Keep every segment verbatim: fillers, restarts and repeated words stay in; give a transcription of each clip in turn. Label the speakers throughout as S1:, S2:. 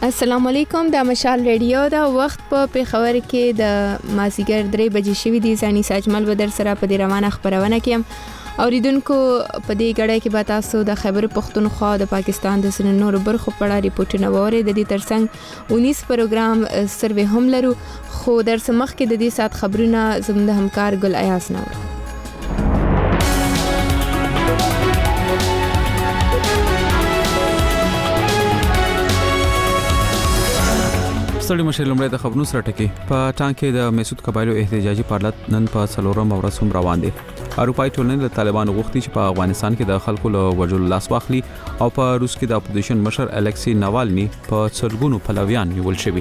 S1: السلام علیکم. د مشال ریډیو دا وخت په پیښور کې د مازیګر درې بجې شوې دي. ځاني ساجمل بدر سره په دې روانه خبرونه کې اوریدونکو په دې غړې کې به تاسو د خیبر پختونخوا د پاکستان د سن نور برخو په اړه ریپورتونه ووري. د دې ترڅنګ اونیس پروګرام سروې هم لرو، خو در سمخ کې د دې سات خبرونه زموږ د همکار ګل ایاس نو.
S2: ستړي مشه لمړی د خبرونو سره ټکی په ټانک کې د میسود قبایلو احتجاجي پارلت نن په څلورم ورځ هم روان دي. اروپای ټولنې د طالبانو غوښتي چې په افغانستان کې د خلکو له وژلو لاس واخلي او په روس کې د اپوزیشن مشر الکسی ناوالني په څلګونو پلویان نیول شوي.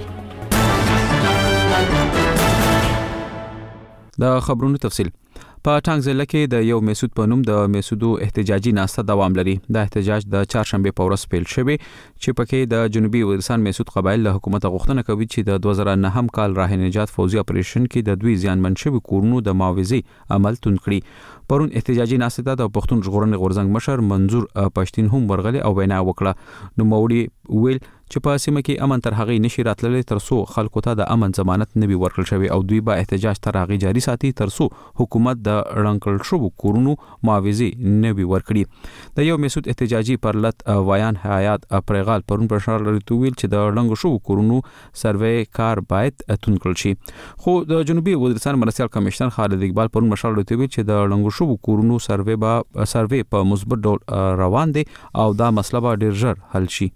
S2: د خبرونو تفصیل په ټانک ضلع کې د یو میسود په نوم د میسودو احتجاجي ناسته دوام لري. د احتجاج د چهارشنبه په ورځ پیل شوی چې پکې د جنوبي وزیرستان میسود قبایل له حکومت غوښتنه کوي چې د دوه زره نه کال راه نجات فوزي اپریشن کې د دوی زیانمن شوی کورونو د معاوضې عمل تون کړي. پرون احتجاجي ناسته ته د پښتون ژغورنې غورځنګ مشر منظور پښتين هم ورغلي او وینا وکړه. نو موړي ویل چې په سیمه کې امن تر هغه نشي راتللی تر څو خلکو ته د امن ضمانت نه وي ورکړل شوی او دوی به احتجاج تر هغه جاري ساتي تر څو حکومت د رنکل شو کورونو معاوضې نه وي ورکړي. د یو میسود احتجاجي پرلت وایان حیات پرغال پرون پر شار لري ویل چې د رنګ شو کورونو سروې کار باید اتون کړل شي. خو د جنوبي وزیرستان مرستيال کمشنر خالد اقبال پرون مشال لري ویل چې د رنګ شو کورونو سروې با سروې په مثبت ډول روان دي او دا مسله به ډیر ژر حل شي.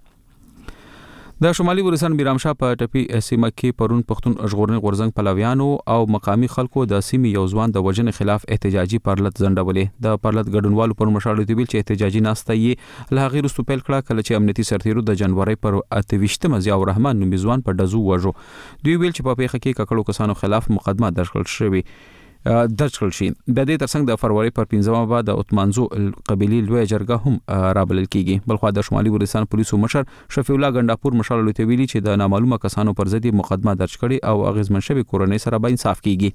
S2: د شمالي وزیرستان میرامشاه په ټپي سیمه کې پرون پښتون ژغورنې غورځنګ پلویانو او مقامی خلکو د سیمې یو ځوان د وژنې خلاف احتجاجي پرلت ځنډولې. د پرلت ګډونوالو پر مشال دی ویل چې احتجاجي ناسته یې له هغې وروسته پیل کړه کله چې امنیتي سرتیرو د جنوري پر اته ویشتمه ضیاء الرحمن نومي ځوان په ډزو وژو. دوی ویل چې په پیښه کې ککړو کسانو خلاف مقدمه درج کړل شوې درج کړل شي. د دې ترڅنګ د فروری پر پنځمه بعد د اتمانزو قبيلي لوی جرګه هم رابلل کیږي. بلخو د شمالي وزیرستان پولیسو مشر شفیع الله ګنداپور مشال لوي ویلي چې د نامعلومه کسانو پر ضد مقدمه درج کړي او اغیزمن شوی کورنۍ سره به انصاف کیږي.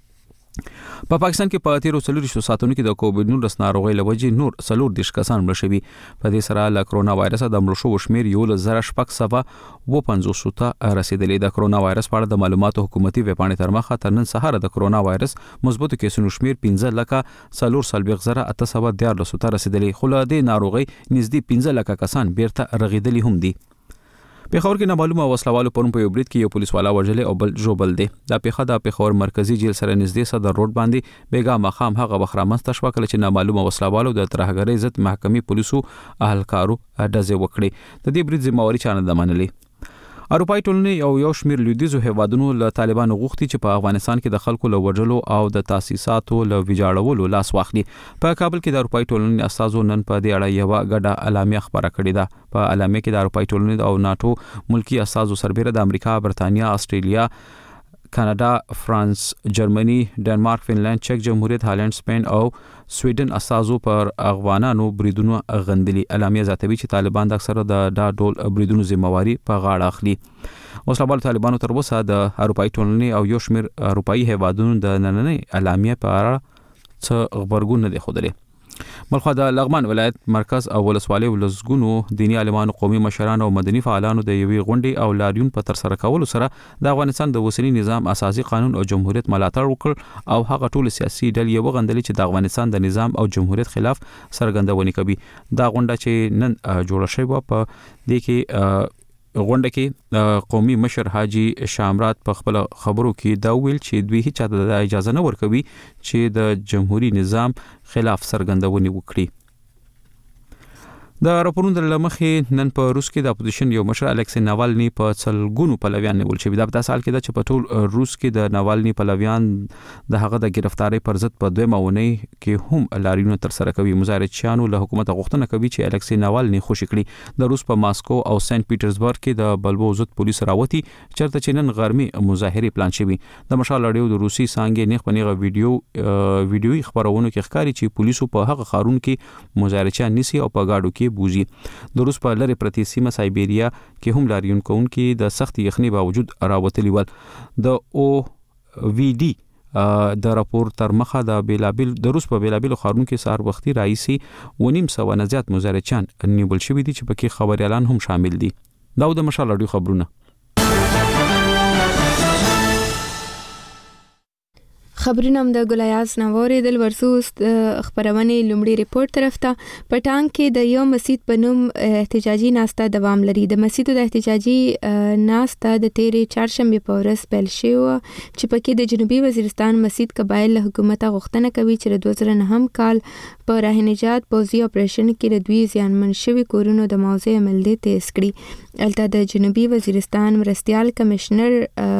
S2: په پا پاکستان کې په تیرو څلورو ساعتونو کې د کووډ نولس ناروغۍ لوجې نور څلور دیش کسان مړ شوي. په دې سره له کرونا وایرس د مړو شوو شمیر یو ل زره شپږ سوه و پنځوس ته رسیدلې. د کرونا وایرس په اړه د معلوماتو حکومتي ویبپاڼې تر مخه تر نن سهار د کرونا وایرس مثبتو کیسونو شمیر پنځه لکه څلور سلبیغ زره اته سوه دیارلس ته رسیدلې. خو له دې ناروغۍ نږدې پنځه لکه کسان بیرته رغیدلي هم دي. پیښور کې نامعلومه وسلوالو پرون په یو بریټ کې یو پولیس والا وژلې او بل جوبل دی. دا پیښه د پیښور مرکزی جیل سره نږدې صدر روډ باندې بیګا مخام هغه بخرامسته شو کله چې نامعلومه وسلوالو د ترهګرۍ ضد محکمې پولیسو اهلکارو ډزې وکړې. د دې بریټ ذمہواری چا نه منلې. اروپای ټولنې او یو شمیر لویدیزو هیوادونو له طالبانو غوښتي چې په افغانستان کې د خلکو له وژلو او د تاسیساتو له ویجاړولو لاس واخلي. په کابل کې د اروپای ټولنې استازو نن په دې اړه یو غډه اعلامیه خبره کړې ده. په اعلامیه کې د اروپای ټولنې او ناتو ملکی استازو سربېره د امریکا، برتانیا، استرالیا، کاناډا، فرانس، جرمني، ډنمارک، فنلند، چک جمهوریت، هالند، سپین او سویډن استازو پر افغانانو بریدونو غندلي. اعلامیه ذاتوي چې طالبان د اکثره د دا ډول بریدونو ذمہواری په غاړه اخلي. وسلوال طالبانو تر اوسه د اروپای ټولنې او یو شمیر اروپایي هیوادونو د نننۍ اعلامیه په اړه څه خبرګون نه دی ښودلی. بلخو د لغمان ولایت مرکز او ولسوالۍ ولسګونو دینی عالمانو، قومي مشرانو او مدني فعالانو د یوې غونډې او لاریون په تر سره کولو سره د افغانستان د اوسنی نظام اساسي قانون او جمهوریت ملاتړ وکړ او هغه ټول سیاسي ډلې وغندلې چې د افغانستان د نظام او جمهوریت خلاف سرګندونې کوي. دا غونډه چې نن جوړه شوې و په دې کې غونډه کې قومي مشر حاجی شامرات په خپل خبرو کې دا ویل چې دوی هیڅ چاته د اجازه نه ورکوي چې د جمهوریت نظام خلاف سرګندونې وکړي. د راپورونو لمخې نن په روس کې د اپوزیشن یو مشر الکسی ناوالني په څلګونو پلویان نیول شوی. دا په سال کې د چپټول روس کې د ناوالني پلویان د هغه د گرفتاری پر ضد په دویمه ونی کې هم لاریون تر سره کوي. مظاهرچیانو له حکومت غوښتنه کوي چې الکسی ناوالني خوشی کړي. د روس په ماسکو او سنت پیټرزبرګ کې د بلبو ضد پولیس راوتی چرته چې نن غرمې مظاهره پلان شوی. د مشال اړیو د روسي څنګه نیغ پنیغه ویډیو ویډیوي خبرونه کې ښکاري چې پولیسو په هغه خارون کې مظاهرچیان نیسي او په گاډو کې بوزي. د روس په لری پرتی سیمه سایبیریا کې هم لاریون کوونکي د سخت یخنۍ باوجود راوتلی ول. د او وی ډي د راپور تر مخه د بیلابل د روس په بیلابل خارون کې سار وختي رئیسي ونیم سو نه زیات مظاهرچیان نیول شوی دي چې پکې خبريالان هم شامل دي. دا د مشال رادیو خبرونه.
S1: خبرونه هم د ګلایاز نوورې دل ورسوس خبرونه لومړی ریپورت طرف ته پټان کې د یو مسجد په نوم احتجاجي ناسته دوام لري. د مسجد د احتجاجي ناسته د تیرې چهارشنبه په ورځ پیل شوه چې پکې د جنوبي وزیرستان مسجد قبایل له حکومت غوښتنه کوي چې د دوه زره نهم کال په راه نجات پوځي اپریشن کې د دوی زیانمن شوي کورونو د موضوع عمل دي تیز کړي. البته د جنوبي وزیرستان مرستيال کمشنر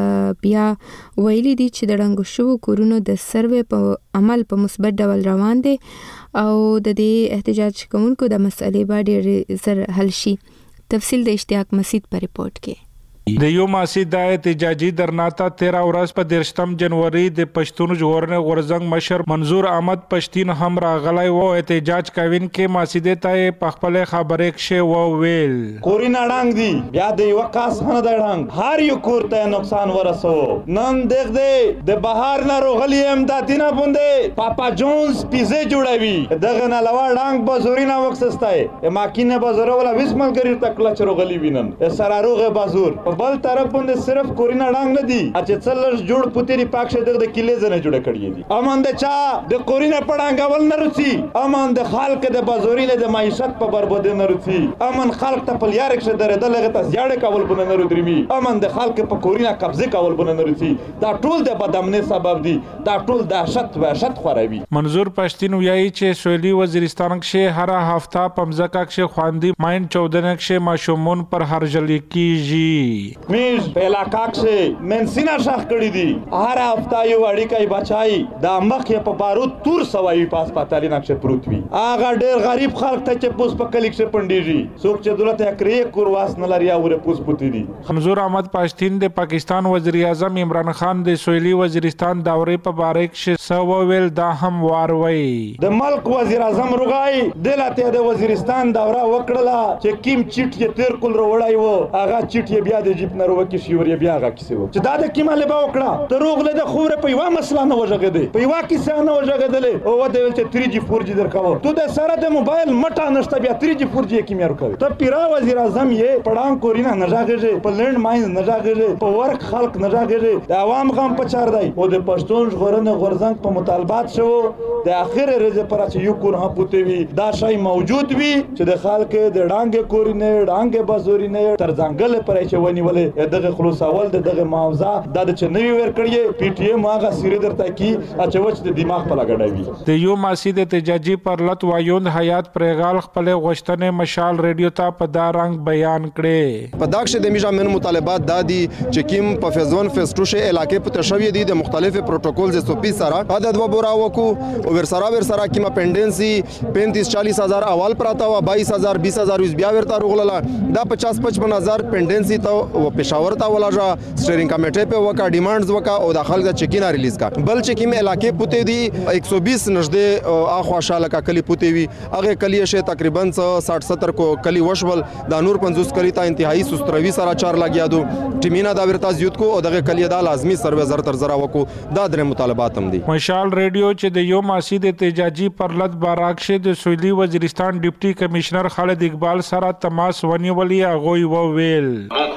S1: بیا ویلي دي چې د ړنګو شوو کورونو د سروې په عمل په مثبت ډول روان دي او د دې احتجاج کوونکو د مسلې باندې ډېر زر حل شي. تفصیل د اشتیاق مسجد په ریپورت کې.
S3: د یو مسجد د احتجاجي درناتا تیرہ ورځ په دیرشتم جنوري د پښتون ژغورنې غورځنګ مشر منظور احمد پښتين هم راغلی و. احتجاج کوین کې مسجد ته په خپل خبرې کې و ویل
S4: کورینا ډنګ دی بیا د یو کاس نه د ډنګ هر یو کور ته نقصان ورسو. نن دیخ دې د بهار نه روغلی امدادینه بوندې پاپا جونز پیزه جوړوي دغه نه لوا ډنګ بازورینا وکسستای ماکینه بازار ولا وسمل ګری تکلا چروغلی وینن سراروغه بازور بل طرف باندې صرف کورینا ډنګ نه دي چې څلر جوړ پوتری پاک شه د کله زنه جوړ کړی دي. امان د چا د کورینا پړانګول نه رسي امان د خلک د بازوري له د معیشت په برباد نه رسي امان خلک ته پلیار شه درې دغه ته زیاړه کول بونه نه رودري امان د خلک په کورینا قبضه کول بونه نه رسي. دا ټول د بدامنه سبب دي دا ټول د شت وحشت خوروي.
S3: منظور پښتين وایي چې سویلي وزیرستان کې هر هفته پمزکا کې خواندي ماین چودنه کې ماشومون پر هرجل کیږي.
S4: میز په علاقہ کې منسینا شاخ کړی دي هر هفته یو اړیکای بچای د مخې په بارود تور سوای پاس پاتالي نقشه پروت وي. هغه ډېر غریب خلک ته چې پوس په کلیک شه پندېږي څوک چې دولت اکرې کورواس نه لري او پوس پوتې دي.
S3: منظور احمد پښتين د پاکستان وزیر اعظم عمران خان د سویلي وزیرستان دورې په باره کې سو ویل دا هم واروي.
S4: د ملک وزیر اعظم روغای دلته د وزیرستان دوره وکړه چې کیم چټ یې تیر کول وروړای وو هغه چټ یې بیا د جیب نارو کې شوري بیا غا کیسه و چې دا د کیمه له با وکړه ته روغله د خوره په یو مسله نه وژغه دی په یو کیسه نه وژغه دی او و د چې تری جی فور جی درکاو تو د سره د موبایل مټه نشته بیا تری جی فور جی کیمه ورکوي ته پیرا وزیر اعظم یې پړان کورینا نه ژغه په لند ماین نه ژغه په ورک خلق نه ژغه د عوام غم په چار دی او د پښتون ژغورنې غورځنګ په مطالبات شو د اخر رزه پر چې یو کور هم پوتې وي دا شای موجود وي چې د خلک د ډانګ کورینه ډانګ بازورینه تر ځنګل پر چې ونیولې دغه خلاص اول دغه معاوضه د چنوي ور کړی پی ټی ایم هغه سری درته کی اچوچ د دماغ په لګړوي.
S3: د یو مسجد احتجاجي پر لت وایوند حیات پرغال خپل غوښتنې مشال رادیو ته په دا رنګ بیان کړي.
S5: په داخله د میجا من مطالبات دادي چې کیم په فزون فستوشه علاقې په تشوی دي د مختلف پروتوکول ز سپی سره عدد و بورا وکو او ور سره ور سره کیما پینډنسي پینتیس چالیس هزار اول پراته و بایس هزار بیس هزار بیا ورته روغله دا پچاس پچپن هزار پینډنسي ته و پېښور ته ولاجا سټیرینګ کمیټې په وکا ډیمانډز وکا او داخل د چکینا ریلیز کا بل چکیم علاقې پوتې دي ایک سو بیس نږدې اخوا شاله کا کلی پوتې وی هغه کلی شه تقریبا ساठ ستر کو کلی وشول د نور پنځوس کلی ته انتهایی سستروي سره چار لګیا دو ټیمینا دا ورته زیوت کو او دغه کلی دا لازمی سروې زر تر زرا وکو دا درې مطالبات هم دي.
S3: مشال رادیو چې د یو مسجد احتجاجي پر لت باراکشه د سویلي وزیرستان ډیپټي کمشنر خالد اقبال سره تماس ونیولې هغه و ویل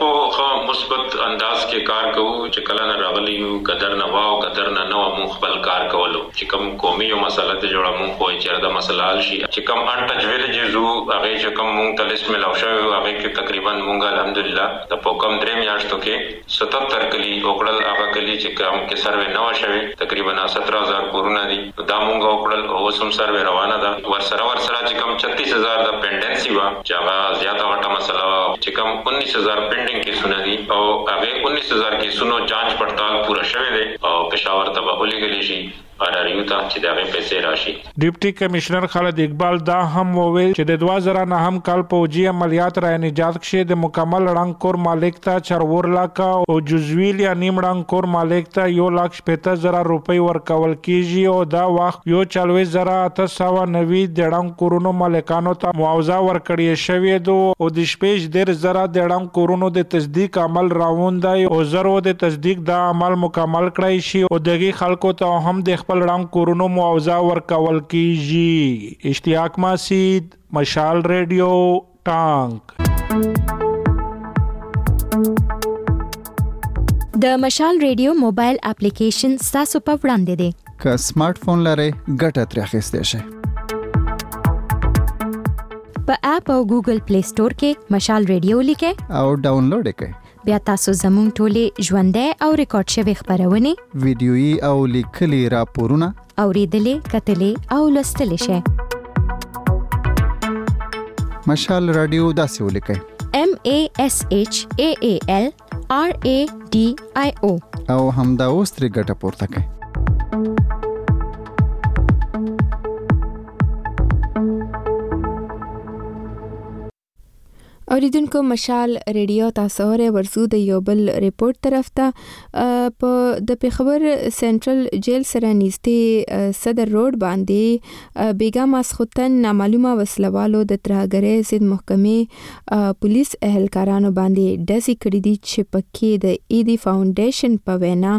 S6: مثبت انداز کې کار کوو چې کله نه راغلی یو قدر نه واو قدر نه نو مون خپل کار کولو چې کوم قومي او مسله ته جوړه مون خو چې دا مسله حل شي چې کوم انټچ ویلېجز هغه چې کوم مون تلس ملاو شوی هغه کې تقریبا مونږ الحمدلله د پوکم درې میاشتو کې ستتر کلی وکړل هغه کلی چې کوم کې سروې نو شوی تقریبا ستر هزار کورونه دي دا مونږ وکړل او سم سروې روانه ده ور سره ور سره چې کوم چھتیس هزار د پینډنسي وا چې هغه زیاته غټه مسله چې کوم انیس هزار پینډینګ کې سونه دي او هغه انیس هزار کې سونو جانچ پړتال پورا شوه دي او پېښور ته به ولېږل شي ارایو ته چې دغه پیسې راشي.
S3: ډیپټي کمشنر خالد اقبال دا هم وویل چې د دوه زره نه هم کال پوجي عملیات را نجات کې د مکمل رنګ کور مالک ته چرور لاکا او جزوی یا نیم رنګ کور مالک ته یو لک شپږ زره روپۍ ورکول کیږي او دا وخت یو چلوي زره اته سو نوي د رنګ کورونو مالکانو ته معاوضه ورکړی شوی دو او د شپږ ډیر زره د رنګ کورونو د تصدیق عمل راوند دی او زرو د تصدیق دا عمل مکمل کړی شي او دغه خلکو ته هم د خپل رنګ کورونو معاوضه ورکول کیږي. اشتیاق مسجد مشال رادیو ټانک.
S7: د مشال ریډیو موبایل اپلیکیشن تاسو په وړاندې دی.
S8: که سمارټ فون لرئ ګټه ترې اخیستی شئ.
S7: په اپ او ګوګل پلی سٹور کې مشال ریډیو لیکئ
S8: او ډاونلوډ یې کړئ.
S7: بیا تاسو زموږ ټولې ژوندۍ او ریکارډ شوې خبرونه،
S8: ویډیويي او لیکلي راپورونه
S7: اوریدلې، کتلې او لوستلې شئ.
S8: مشال رادیو داسې ولیکئ:
S7: M A S H A A L R A D I O
S8: او همدا اوس ترې ګټه پورته کړئ.
S1: اوریدونکو مشال ریډیو تاسو ور ورسو د یو بل ریپورت طرف ته په د پیښور سنټرل جیل سره نږدې صدر روډ باندې بیګا ماسختن نامعلومه وسلوالو د ترهګرۍ ضد محکمې پولیس اهلکارانو باندې ډزې کړې دي چې پکې د ایدی فاونډیشن په وینا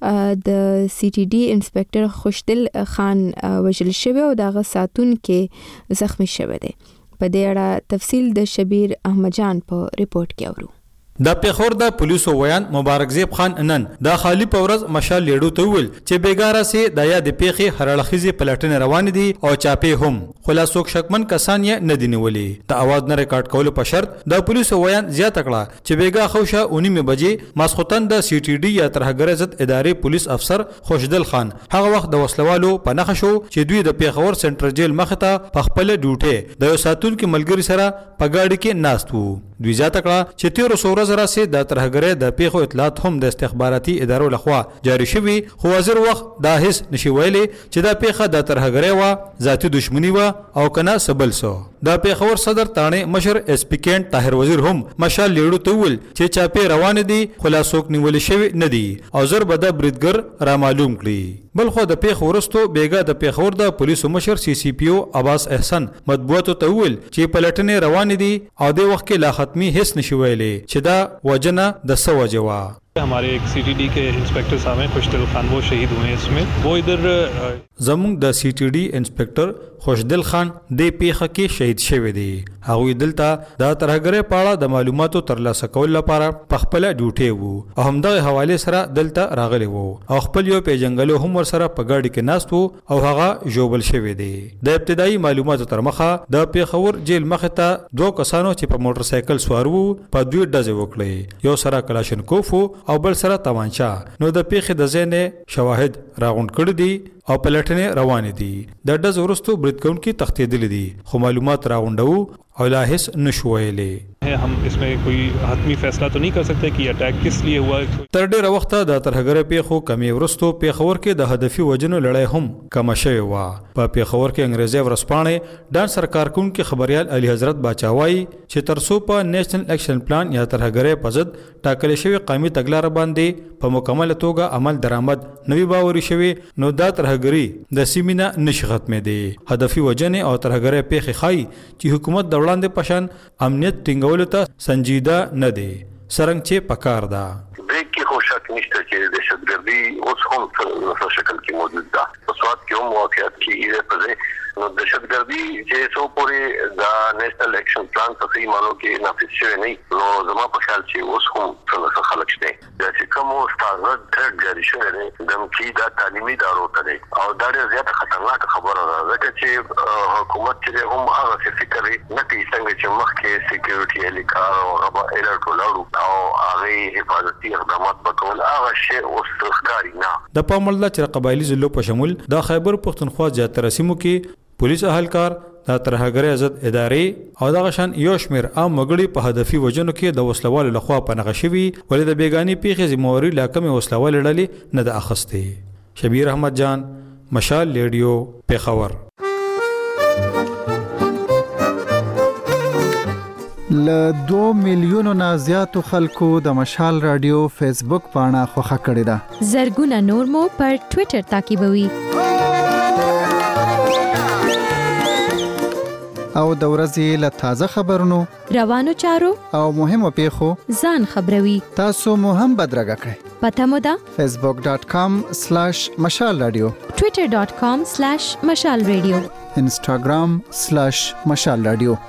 S1: د سی ټي ډي انسپکټر خوشدل خان وژل شوی او دغه ساتون کې زخمی شوی دی. په دې اړه تفصیل د شبیر احمد جان په ریپورت کې اورو.
S9: د پیښور د پولیسو ویان مبارک زیب خان نن د خالی پورز مشال لیډو ته ویل چې بیګاره سي د یاد پیخي هرړخیزي پلاتین روان دي او چاپې هم خلاصوک شکمن کسان یې نه دي نیولې. د اواز نه ریکارډ کولو په شرط د پولیسو ویان زیات کړه چې بیګا خوشه اونیمه بجې ماسختن د سی ټي ډي یا ترهګر ضد ادارې پولیس افسر خوشدل خان هغه وخت د وسلوالو په نخښ شو چې دوی د پیښور سنټرل جیل مخ ته په خپل ډیوټي د یو ساتون کې ملګری سره په گاډي کې ناست وو. دوی زیات کړه چې تیر سوره زرا سي د ترهګرۍ د پیښو اطلاعات هم د استخباراتي ادارو لخوا جاری شوي، خو وزیر وخت دا هیڅ نشي ویلي چې دا پیښه د ترهګرۍ وا ذاتي دښمنی وا او کنه سبل سو. د پیښور صدر تانه مشر اس پی کینټ طاهر وزیر هم مشال لیډو ته ویل چې چاپې روان دي خلاصوک نیول شوی نه دي او زر بده بریدګر را معلوم کړي. بل خو د پیښ ورستو بیګا د پیښور د پولیسو مشر سی سی پی او عباس احسان مطبوعاتو ته ویل چې پلټنې روان دي او د وخت کې لا ختمي هیڅ نشي ویلي چې دا وجنه د سو وجوا.
S10: हमारे एक C T D के inspector साहब हैं खुशदिल खान, वो शहीद हुए हैं इसमें. वो इधर
S9: زموږ د سی ټي ډي انسپکټر خوشدل خان د پیښه کې شهید شوی دی. هغه دلته د ترهګرۍ په اړه د معلوماتو ترلاسه کول لپاره په خپل ډیوټي وو او همدغه حواله سره دلته راغلی وو او خپل یو پیژنګلو هم ور سره په گاډي کې ناست وو او هغه جوبل شوی دی. د ابتدایي معلوماتو تر مخه د پیښور جیل مخ ته دوه کسانو چې په موټر سایکل سوار وو په دوی ډزې وکړې، یو سره کلاشینکوف او بل سره تمانچا. نو د پیښې د ځینې شواهد راغونډ کړي دي او پلټنې روانې دي. د ډز وروسته بریدکونکي تښتېدلي دي خو معلومات راغونډو او لا هیڅ نشو ویلي.
S10: हम इसमें कोई حتمی فیصلہ تو نہیں کر سکتے کہ اٹیک کس لیے ہوا.
S9: تر ډیره وخت د ترهګرۍ پیښو کمی ورستو پیښور کې د هدفي وجنو لړۍ هم کم شوی و. په پیښور کې انګریزي ورسپانې ډان سرکار کون کې خبريال علي حضرت باچاوي چې ترسو په نېشنل اکشن پلان یا ترهګرۍ په ضد ټاکل شوی قومي تګلارې باندې په مکمل توګه عمل درآمد نوي باوري شوی نو دا ترهګرۍ د سیمینه نشي ختمې دي. هدفي وجنې او ترهګرۍ پیښې خای چې حکومت د وړاندې پشان امنیت ټینګول ته سنجیده نه دی سرنګ چې پکار ده.
S11: بریک کې خو شک نشته چې دهشتګردي اوس هم په شکل کې موجود ده. په سواد کې هم واقعیت کې ایره پځه نو دهشتګردي چې څو پورې د نېشنل اکشن پلان په صحیح مانو کې نافذ شوی نه نو زما په خیال چې اوس هم څنګه خلک شته چې کوم استاد تر جاری شوی دی د کی دا تعلیمي ادارو ته دی او دا ډېر زیات خطرناک خبره ده ځکه چې حکومت چې هم هغه څه فکر نه کوي څنګه چې مخکې سکیورټي الیکار او غبا الرټ ولاړو او هغه حفاظتي اقدامات وکول هغه شی اوس ښکاري نه.
S9: د پامل د قبایلی ضلعو په شمول د خیبر پښتونخوا زیاتره سیمو کې پولیس اهلکار د ترهګرۍ ضد ادارې او دغه شان یو شمېر عام وګړي په هدفي وجنو کې د وسلوالو لخوا پنهغه شوي ولې د بیګاني پیښې ذمہواري لا کمې وسلوالې ډلې نه د اخستې. شبیر احمد جان، مشال ریډیو، پیښور.
S8: ل دوه میلیونو نه زیاتو خلکو د مشال رادیو فیسبوک پاڼه خوښه کړې ده.
S7: زرګونه نور مو پر ټوئیټر تعقیبوي
S8: او د ورځې له تازه خبرونو،
S7: روانو چارو
S8: او مهمو پیښو
S7: ځان خبروي.
S8: تاسو مو هم بدرګه کړئ.
S7: پته مو ده
S8: facebook dot com slash mashal radio
S7: twitter dot com slash mashal radio
S8: instagram slash mashal radio.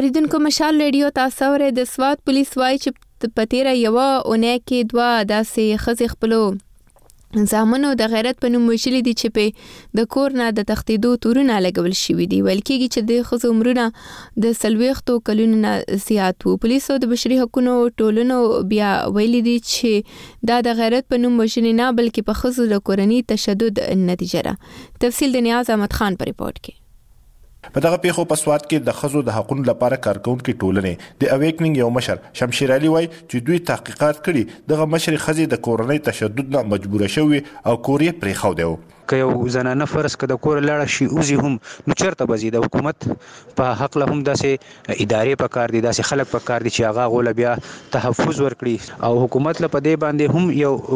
S1: اوریدونکو مشال ریډیو تاسو اورئ. د سوات پولیس وایي چې په تیره یوه اونۍ کې دوه داسې ښځې خپلو زامنو د غیرت په نوم وژلي دي چې په د کور نه د تښتېدو تورونه لګول شوي دي. ویل کېږي چې د ښځو عمرونه د څلوېښتو کلونو نه زیات وو. پولیسو د بشري حقونو ټولنو بیا ویلي دي چې دا د غیرت په نوم وژنې نه بلکې په ښځو د کورني تشدد نتیجه ده. تفصیل د نیاز احمد خان په ریپورت کې.
S12: په دغه پیښو په سوات کې د ښځو د حقوقو لپاره کارکونکو ټولنې د اویکنینګ یو مشر شمشیر علي وایي چې دوی تحقیقات کړي. دغه مشر ښځې د کورنۍ تشدد نه مجبوره شوې او کور یې پرېښودی و.
S13: که یو زنانه فرض که د کور لاړه شي اوزي هم نو چېرته به ځي؟ د حکومت په حق له هم داسې ادارې پکار دي، داسې خلک پکار دي چې هغه هغو بیا تحفظ ورکړي او حکومت له په دې باندې هم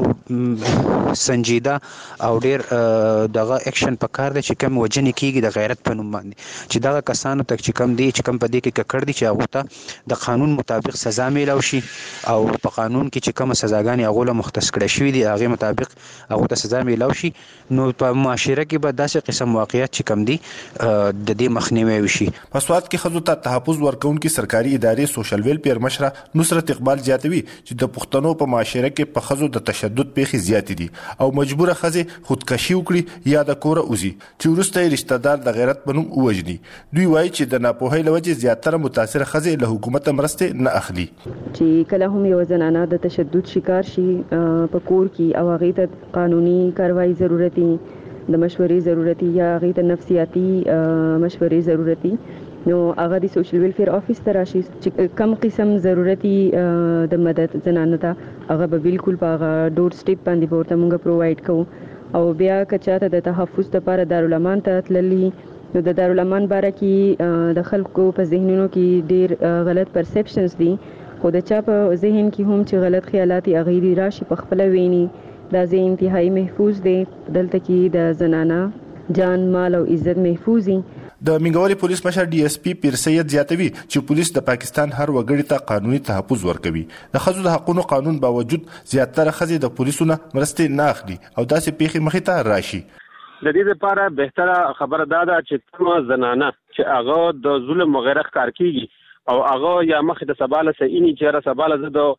S13: یو سنجیده او ډېر دغه اکشن پکار دی چې کم وجنې کېږي د غیرت په نوم باندې، چې دغه کسانو ته چې کم دي چې کم په دې کې ککړ دي چې هغو ته د قانون مطابق سزا میلاو شي او په قانون کې چې کومه سزاګانې هغو له مختص کړی شوي دي هغې مطابق هغو ته سزا میلاو شي. نو په معاشره کې به داسې قسم واقعیت چې کم دي د دې مخنیوی وشي.
S12: په سوات کې ښځو ته تحفظ ورکوونکي سرکاري ادارې سوشل ویلفیر مشره نصرت اقبال زیاتوي چې د پښتنو په معاشره کې په ښځو د تشدد پیښې زیاتې دي او مجبوره ښځې خودکشي وکړي یا د کوره وځي چې وروسته یې رشته دار د غیرت په نوم ووژني. دوی وایي چې د ناپوهۍ له وجې زیاتره متاثره ښځې له حکومته مرستې نه اخلي.
S14: چې کله هم یو زنانه د تشدد شکار شي په کور کې او هغې ته قانوني کاروایی ضرورتي، د مشورې ضرورتي یا هغې ته نفسیاتي مشورې ضرورتي، نو هغه د سوشل ویلفیر آفیس ته راشي چې کم قسم ضرورتي د مدد زنانه ته هغه به بالکل په هغه ډور سټیپ باندې به ورته موږ پرووایډ کوو. او بیا که چاته د تحفظ لپاره دارالامان ته تللي نو د دارالامان باره کې د خلکو په ذهنونو کې ډېر غلط پرسپشنز دي، خو د چا په ذهن کې هم چې غلط خیالات یې هغې دي راشي په خپله ویني. دا ځای انتهایی محفوظ دی، دلته کې د زنانه جان مال او عزت محفوظ دي.
S12: د منګوري پولیس مشر ډي اس پی پیر سید زیاتوي چې پولیس د پاکستان هر وګړي ته قانوني تحفظ ورکوي. د ښځو د حقوقو قانون باوجود زیاتره ښځې د پولیسو نه مرستې نه اخلي او داسې پیښې مخې ته راشي.
S15: د دې لپاره بهتره خبره دا ده چې کومه زنانه چې هغه د ظلم وغیره ښکار کیږي او هغه یا مخې د سباله سینی چې سباله زه د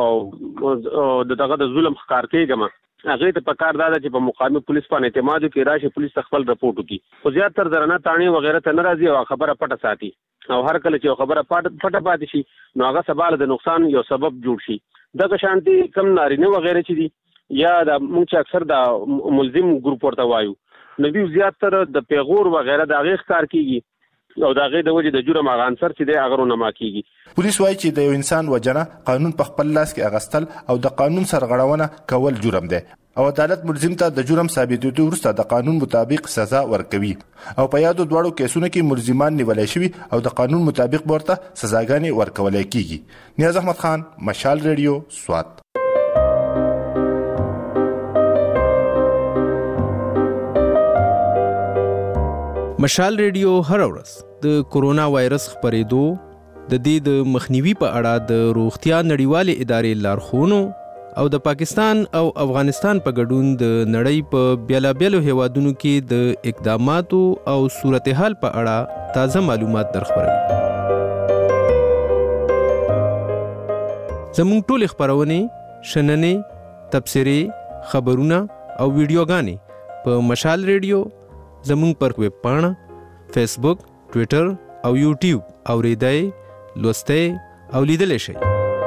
S15: او د دغه د ظلم ښکار کېږم، هغې ته پکار دا ده چې په مقامي پولیس باندې اعتماد وکړي، راشي پولیس ته خپل رپورټ وکړي. خو زیاتره زنانه تاڼې وغیره ته نه راځي او خبره پټه ساتي او هر کله چې یو خبره پټه پاتې شي نو هغه سباله د نقصان یو سبب جوړ شي. دغه شانتي کم نارینه وغیره چې دي یا د موږ چې اکثر د ملزم ګروپ ورته وایو نو دوی زیاتره د پیغور وغیره د هغې ښکار کېږي او د هغې د وجې د جرم هغه عنصر چې دی هغه رونما کېږي.
S12: پولیس وایي چې د یو انسان وژنه قانون په خپل لاس کې اخیستل او د قانون سرغړونه کول جرم دی او عدالت ملزم ته د جرم ثابتېدو وروسته د قانون مطابق سزا ورکوي او په یادو دواړو کیسونو کې ملزمان نیولای شوي او د قانون مطابق ورته سزاګانې ورکولای کېږي. نیاز احمد خان، مشال ریډیو، سوات.
S16: مشال ریډیو هر ورځ د کورونا وایرس خپرېدو، د دې د مخنیوي په اړه د روغتیا نړیوالې ادارې لارښوونو او د پاکستان او افغانستان په ګډون د نړۍ په بیلابیلو هیوادونو کې د اقداماتو او صورتحال په اړه تازه معلومات درخبروي. زموږ ټولې خپرونې، شننې، تبصرې، خبرونه او ویډیوګانې په مشال ریډیو زموږ پر ویب پاڼه، فیسبوک، ټویټر او یوټیوب اوریدای، لوستای او لیدلی شئ.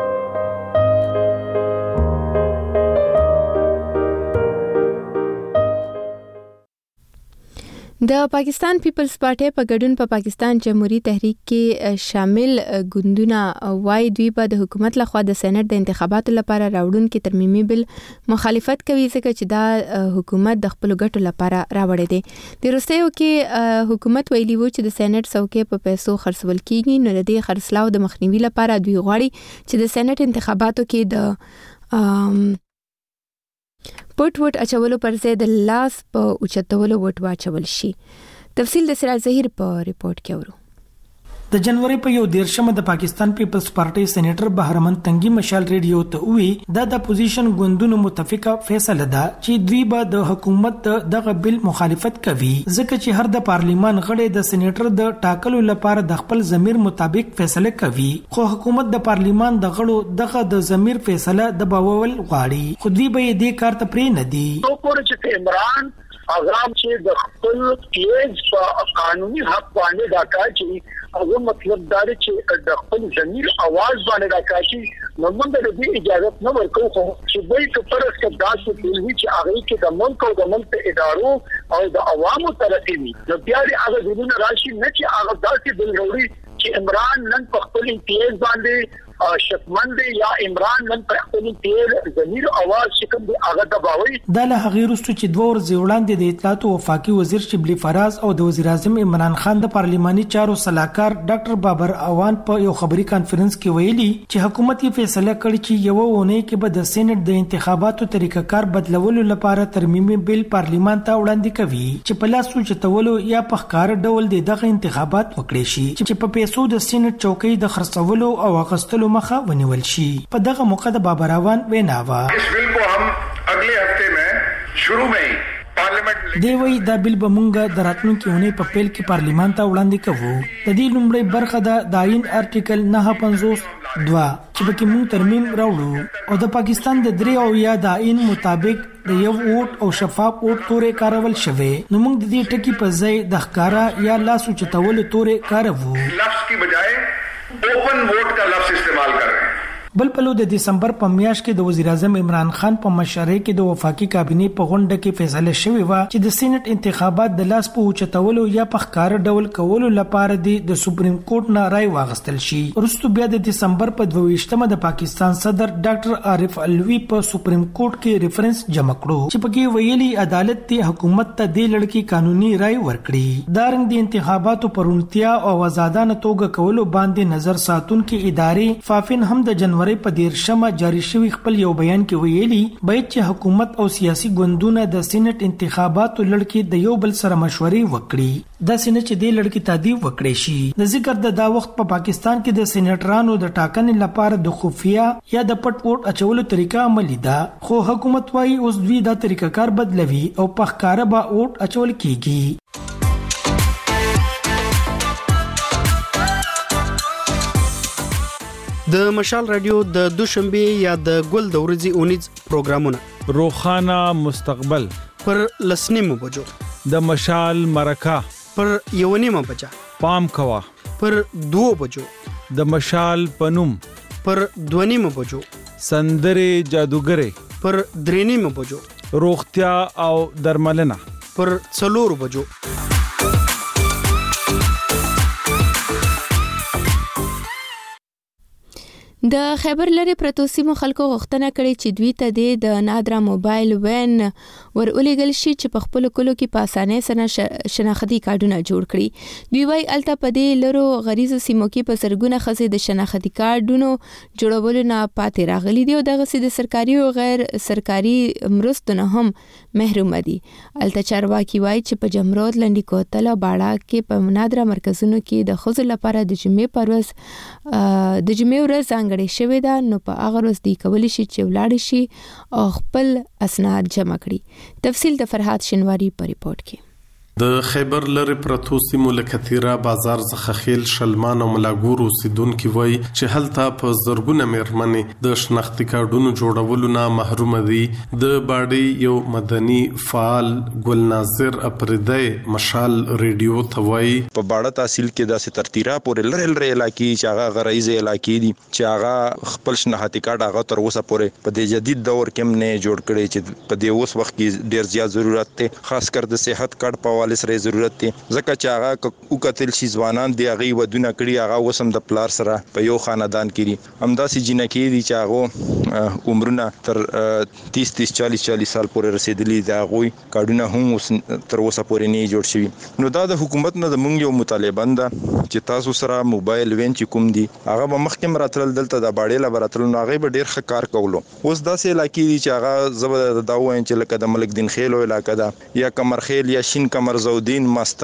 S1: د پاکستان پیپلز پارټي په ګډون په پاکستان جمهوریت تحریک کې شامل ګوندونه وايي دوی به د حکومت لخوا د سېنات د انتخاباتو لپاره راوړونکي ترمیمي بل مخالفت کوي ځکه چې دا حکومت د خپل ګټو لپاره راوړی دی. د روسیو کې حکومت ویلي وو چې د سېنات څوکۍ په پیسو خرڅول کیږي، نو د دې خرڅلاو د مخنیوي لپاره دوی غواړي چې د سېنات انتخاباتو کې د پټ وټ اچولو پر ځای د لاس په اوچتولو وټ واچول شي. تفصیل د سراج ظهیر په ریپورت کې ورو.
S17: د جنوري په یو دیرشمه د پاکستان پیپلز پارټي سېنیټر بهرمن تنگي مشال ریډیو ته وی دا د اپوزیشن ګوندونو متفقه فیصله ده چې دوی به د حکومت دغه بل مخالفت کوي ځکه چې هر د پارلیمان غړي د سېنیټر د ټاکلو لپاره د خپل ضمیر مطابق فیصله کوي خو حکومت د پارلیمان د غړو دغه د ضمیر فیصله د باول غواړي خو دوی به دې کار ته پرې نه دي
S18: نو پورې چې عمران اغام چې د خپل پیج په قانوني حق باندې دا کار چې هغه مطلب دا دی چې د خپل ضمیر आवाज باندې دا کار چې نو موږ د دې اجازه نه ورکوو خو چې دوی په پرس کې داسې کوي چې هغه کې د ملک او د ملک ادارو او د عوامو طرفي وي نو بیا دې هغه دونه راشي نه چې هغه داسې بل وروړي چې عمران نن په خپل پیج باندې شکمن دی یا عمران نن په خپل پیج ضمیر आवाज شکم دی هغه دباوي
S17: د له هغه رستو چې دوه ورځې وړاندې د اطلاعات او وفاقي وزیر شبلی فراز او د وزیر اعظم عمران خان د پارلماني چارو صلاحکار ډاکټر بابر اوان په یو خبري کانفرنس کې ویلي چې حکومت یې فیصله کړې چې یو ونه کې به د سېنات د انتخاباتو طریقه کار بدلولو لپاره ترمیمي بل پارلمان ته وړاندې کوي چې په لاس سوچتولو یا په ښکار ډول دغه انتخابات وکړي شي چې په پیسو د سېنات چوکۍ د خرڅولو او اغستلو مخه ونیول شي په دغه موقع د بابر اوان وینا وا
S19: اس بل کو هم اگلے ہفتے میں شروع میں پارلیمنٹ
S17: دی وی دا بل به مونږه د راتلونکي اونۍ په پیل کې پارلیمان ته وړاندې کوو د دې لومړی برخه د داین آرټیکل نه پنځوس دوا چې پکې مونږ ترمیم راوړو او د پاکستان د درې او یا داین مطابق د یو ووټ او شفاف ووټ تورې کارول شوه نو موږ د دې ټکی په ځای د ښکارا یا لاسو چتول تورې کارو
S19: لفظ کی بجائے اوپن ووٹ کا لفظ استعمال کر رہے ہیں
S17: بل پلو د دسمبر په میاشت کې د وزیر اعظم عمران خان په مشرۍ کې د وفاقي کابینې په غونډه کې فیصله شوې و چې د سېنات انتخابات د لاس په اوچتولو یا په ښکار ډول کولو لپاره د سپریم کورټ نه رائے واغستل شي وروسته بیا د دسمبر په دوه ویشتمه د پاکستان صدر ډاکټر عارف علوي په سپریم کورټ کې ریفرنس جمع کړو چې پکې ویلي عدالت ته حکومت ته د لړکی قانوني رائے ورکړي دا رنګ د انتخاباتو پرونتیا او آزادانه توګه کولو باندې نظر ساتونکو ادارې فافین هم د جنوري په دیرشمه جاری شوی خپل یو بیان کې ویلي باید چې حکومت او سیاسي ګوندونه د سېنات انتخاباتو لړکی د یو بل سره مشورې وکړي دا سینه چې د لړکی تادیب وکړي شي د ذکر د دا وخت په پا پاکستان کې د سېناترانو د ټاکنې لپاره د خفیا یا د پټ ووټ اچولو طریقه عملی ده خو حکومت وايي اوس دوی دا طریقه کار بدلوي او په ښکارا به ووټ اچول کیږي
S20: د مشال رادیو د دوشنبه یا د ګل د ورځې اونیز پروګرامونه
S3: روخانه مستقبل
S20: پر لسنیمو بجو
S3: د مشال مرکه
S20: پر یونیمه بجا
S3: پام کوا
S20: پر دو بجو
S3: د مشال پنوم
S20: پر دونیمه بجو
S3: سندره جادوګره
S20: پر درینیمه بجو
S3: روغتیا او درملنه
S20: پر څلور بجو
S1: د خیبر لري پرتو سیمو خلکو غوښتنه کړې چې دوی ته د نادرا موبایل وین ورولېګل شي چې په خپل کلو کې په اسانۍ سره شناختی کارډونه جوړ کړي دوی وايي الته په دې لرو غریزو سیمو کې په سرګونه خزې د شناختی کارډونو جوړولو نه پاتې راغلي دي او دغه سي د سرکاري او غیر سرکاري مرستو نه هم محروم دي الته چارواکي وايي چې په جمرود لنډی کوتل او باړه کې په نادرا مرکزونو کې د خزو لپاره د جمعې پروز د جمعې ورځ غړې شوې ده نو په هغه ورځ دی کولی شي چې ولاړ شي او خپل اسناد جمع کړي تفصیل د فرحات شنواری په ریپورت کې
S21: د خیبر لري پرتو سیمو لکثیره بازار څخه خیل شلمان او ملاګور اوسیدونکو وای چې هلته په زرګونه مېرمنې د شناختی کارډونو جوړولو نه محروم دي د باډي یو مدني فعال ګل ناظر اپریدای مشال ریډیو ثوای
S22: په باډه تحصیل کې داسې ترتیرا پورې لرل لري علاقې چې هغه غرایزه علاقې دي چې هغه خپل شناختی کارډ هغه تر اوسه پورې په دې جدید دور کې نه جوړ کړي چې په دې اوس وخت کې ډیر زیات ضرورت دی خاص کر د صحت کارت په سره ضرورت دی ځکه چې هغه او قتل شي ځوانان دی هغه ودونه کړي هغه وسم د پلار سره په یو خاندان کې همداسې جنکی دي چې هغه عمرونه تر تیس تیس چالیس چالیس سال پورې رسیدلی دی هغه کارډونه هم تر اوسه پورې نه جوړ شوی نو دا د حکومت نه د مونږ یو مطالبه ده چې تاسو سره موبایل وین چې کوم دي هغه به مخکې مراتل دلته د باړې لبراتل نو هغه به ډیر ښه کار کولو اوس داسې علاقې دي چې هغه زبر دا وایم چې لکه د ملک دین خیل او علاقې ده یا کمر خیل یا شین کمر زودین مستک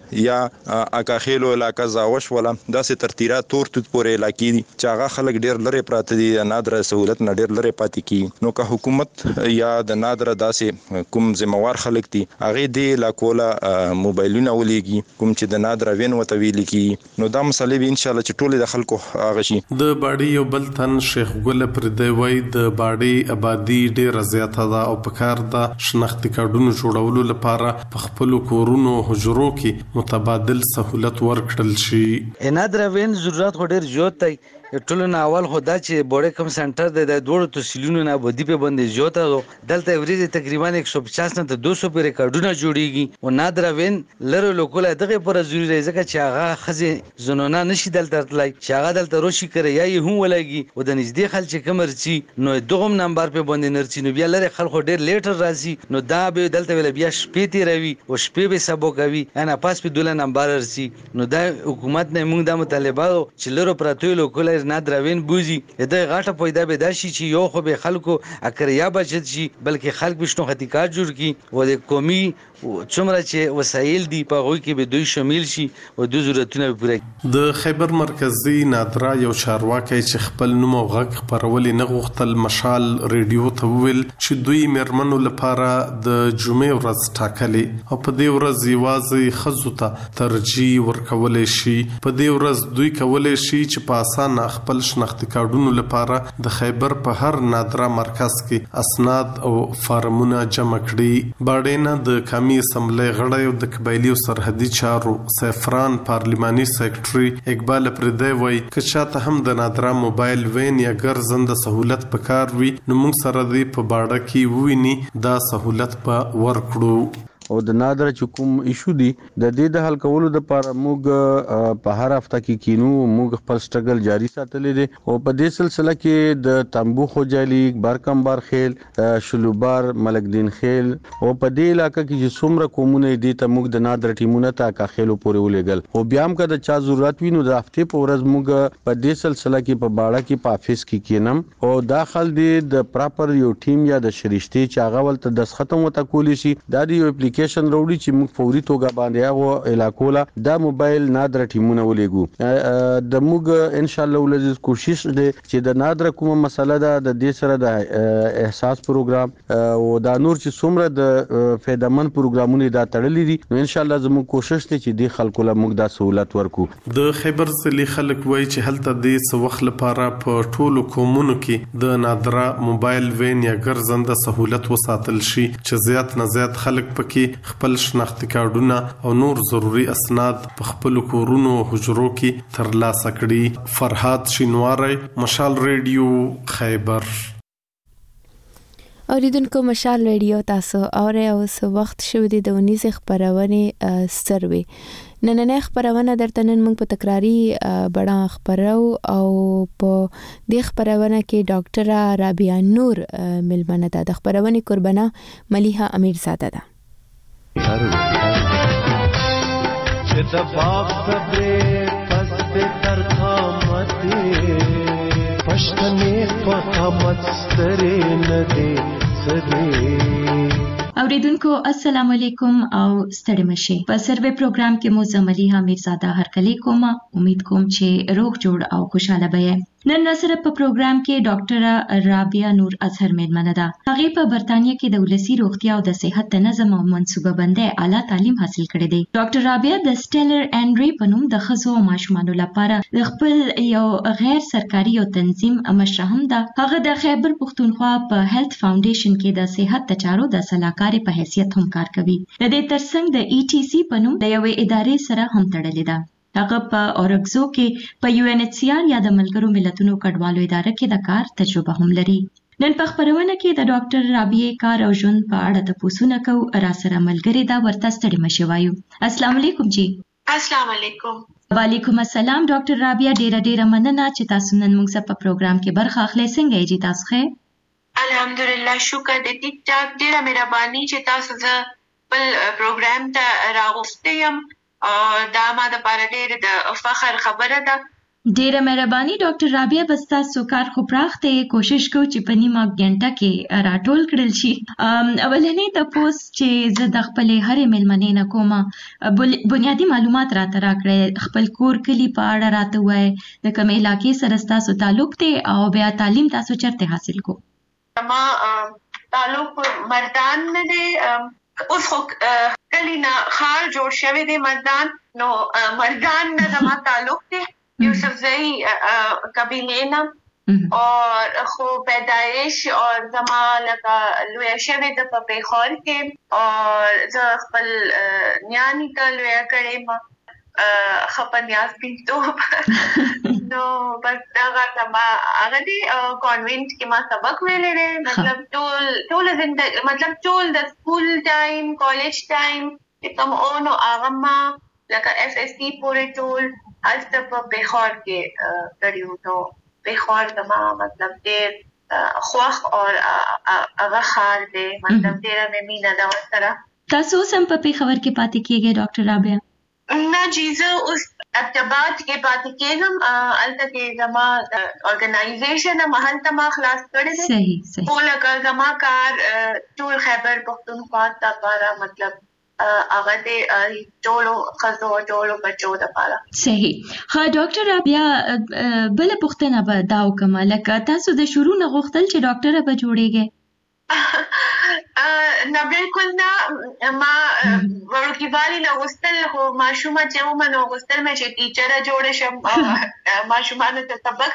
S22: یا اکاخیلو علاقہ زاوش ولا داسې ترتیرا تور توت پورې علاقې دي چې هغه خلک ډیر لري پراته دي نادره سہولت نه ډیر لري پاتې کی نو که حکومت یا د نادره داسې کوم ذمہوار خلک دي هغه دی لاکولا موبایلونه ولېږي کوم چې د نادره وین وته ویل کی نو دا مسلې به ان شاء الله چې ټول د خلکو هغه شي.
S21: د باډي یو بل تن شیخ ګل پر دی وای د باډي آبادی ډیر زیاته ده او په کار د شناختی کارډونو جوړولو لپاره په خپل کورونو حجرو کې متبادل سہولت ورکړل شي.
S2: نادره وین ضرورت ډیر زیات دی ټولو نه اول خدا چې بوړې کم سنټر د دوړو تحصیلونو نه بودی په باندې جوړه دلته ورې تقریبا ایک سو پچاس نه ته دو سو پر ریکارډونه جوړیږي او نادره وین لره لوکل دغه پر ضروري دی ځکه چې هغه خزه زنونه نشي دلته تلای چې هغه دلته روشي کوي یا هم ولګي او د نږدې خلک کمرچی نو دغه نمبر په باندې نرچی نو بیا لره خلکو ډیر لیټر راځي نو دا به دلته ویل بیا شپې تیروي او شپې به سبو کوي انا پاس په دوله نمبر ورسي نو دا حکومت نه موږ د مطالبه چې لره پراتوي لوکل نادره وین بوزي دا غاټه پیدا به داشي چې یو خو به خلکو اکریا بچت شي بلکې خلک بشنو خطیکات جوړ کی او د قومي څومره چې وسایل دی په غوي کې به دوی شامل شي او د ضرورتونو پوره.
S21: د خیبر مرکزی نادره یو چارواکي چې خپل نوم او غږ خبرولي نه غوښتل مشال ریډیو ته ویل چې دوی مرمنو لپاره د جمعې ورځ ټاکلې او په دې ورځ یوازې خزو ته ترجیح ورکول شي. په دې ورځ دوی کولای شي چې په اسانه خپل شناختی کارډونو لپاره د خیبر په هر نادره مرکز کې اسناد او فارمونه جمع کړي. باډینا د کمی اسمبلی غړی او د قبایلی او سرحدي چارو سفران پارلیماني سیکرټري اقبال پردی وای که چاته هم د نادره موبایل وین یا ګرځنده سہولت پکار وي نو موږ سره دی په باډه کې وویني دا سہولت په ورکړو.
S4: او د نادره چې کوم ایشو دی د دې د حل کولو لپاره موږ په هر هفته کې کینو موږ خپل سټرګل جاری ساتلې دي او په دې سلسله کې د تنبو خوجالي برکمبار خیل شلوبار ملک دین خیل او په دې علاقې کې چې څومره کومونه دي ته موږ د نادره ټیمونه ته کا خیلو پورې ولېګل او بیا هم کده چا ضرورت وینو د هفته په ورځ موږ په دې سلسله کې په باړه کې په افیس کې کینم او داخل دي د پراپر یو ټیم یا د شریشتي چې هغه ولته د ختم وته کولی شي دا دی یو اپلیکیشن وروړي چې موږ فوري توګه باندې هغه علاقو لا د موبایل نادره ټیمونه ولېګو د موږ ان شاء الله ولز کوشش دي چې د نادره کومه مسله ده د دې سره د احساس پروګرام او د نور چې څومره د فایدمن پروګرامونه دا تړلې دي نو ان شاء الله زموږ کوشش دي چې د خلکو له موږ دا سہولت ورکو.
S21: د خیبر ضلع خلک وایي چې هلته د څه وخت لپاره په ټولو کومونو کې د نادره موبایل وین یا ګرځنده سہولت وساتل شي چې زیات نه زیات خلک پکې خپل شناختی کارډونه او نور ضروری اسناد په خپل کورونو حجرو کې ترلاسه کړي. فرحات شینواری مشال ریډیو خیبر.
S1: اوریدونکو مشال ریډیو تاسو اورئ اوس وخت شو دی د ونیزه خبرونه سروي نننې خبرونه درته نن موږ په تکراری بڑا خبرو او په دې خبرونه کې ډاکټر رابعه نور ملمنه ده. د خبرونه قربانه ملیحه امیر زاده ده.
S23: چې د باغ صدرې پس د تر قامت پښتنې په قامت سترې نه دي سدي.
S24: اوریدونکو السلام علیکم او ستړي مشه په سروي پروګرام کې مو زملي حمید زاده هرکلی کوم. امید کوم چې روغ جوړ او خوشاله به. نن نصر په پروګرام کې ډاکټر رابعه نور اظهر مېرمنه ده. هغه په برتانیې کې د ولسی روغتیا او د صحت تنظیم او منصوبه بندۍ اعلی تعلیم حاصل کړی دی. ډاکټر رابعه د سټیلر انډری په نوم د خزو او ماشومانو لپاره د خپل یو غیر سرکاري او تنظیم مشره هم ده. هغه د خیبر پښتونخوا په هیلث فاونډیشن کې د صحت د چارو د صلاحکار په حیثیت هم کار کوي. د دې ترڅنګ د ای ټی سی په نوم د یوې ادارې سره هم تړلې ده. هغه په اورګزو کې په یو ان ایچ سی آر یا د ملګرو ملتونو کډوالو اداره کې د کار تجربه هم لري. نن په خبرونه کې د ډاکټر رابعه کار او ژوند په اړه تاسو کو را سره ملګری دا ورته ستړي مشي وایو. السلام علیکم جی.
S25: السلام علیکم.
S24: وعلیکم السلام ډاکټر رابعه ډیره ډیره مننه چې تاسو نن موږ سره په پروګرام کې برخه اخلئ. څنګه یې تاسو ښه؟
S25: الحمدلله شکر دې ټیک ټاک. ډیره مهرباني چې تاسو زه بل پروګرام ته راغوستم او دا ما د پاره ډېر د فخر خبره ده
S24: ډیره مهرباني ډاکټر رابعه، بس تاسو کار خو پراخ دی، کوشش کوو چې په نیمه غنټه کې راټول کړل شي. اولنې تاسو چې زه د خپلې هرې مېلمنې نه کومه بنیادی معلومات راته راکړئ، خپل کور کلی په اړه راته وایي، د کوم علاقې سره ستاسو تعلق دی او بیا تعلیم تاسو چیرته حاصل کو؟
S25: ما تعلق مردان نه دی، اوس خو کلی نه خار جوړ شوی دی مردان، نو مردان نه زما تعلق دی یوسف زئی قبیله نه، اور خو پیدائش اور زما لکه لویا شوی د په پیښور کې، اور زه خپل نیانی ته لویا کړې ما خپنیاز بنتو نو بس هغه زما هغه دی کانوینټ کې ما سبق ویلې دی، مطلب ټول ټول زندګي مطلب ټول د سکول ټایم کالج ټایم کوم اونو هغه ما لکه ایف ایس سی پورې ټول هلته په پیښور کې کړیو. نو پیښور زما مطلب ډېر خوښ اور هغه ښار دی، مطلب ډېره مې مینه ده ورسره.
S24: تاسو اوس هم په پیښور کې پاتې کېږئ ډاکټر رابعه؟
S25: نه جی، زه اوس ابتباد کې پاتې کېږم، هلته کې زما ارګنایزیشن هم هلته ما خلاص کړی دی.
S24: صحیح صحیح.
S25: خو لکه زما کار ټول خیبر پښتونخوا دپاره مطلب هغه د ټولو ښځو ټولو بچو دپاره.
S24: صحیح. ښه ډاکټر رابعه، بله پوښتنه به دا وکړم، لکه تاسو د شروع نه غوښتل چې ډاکټره به جوړېږئ؟
S25: نه بالکل نه، ما وړوکي والي نه غوښتل، خو ماشومه چې ومه نو غوښتل مې چې ټیچره جوړه شم، ماشومانو ته سبق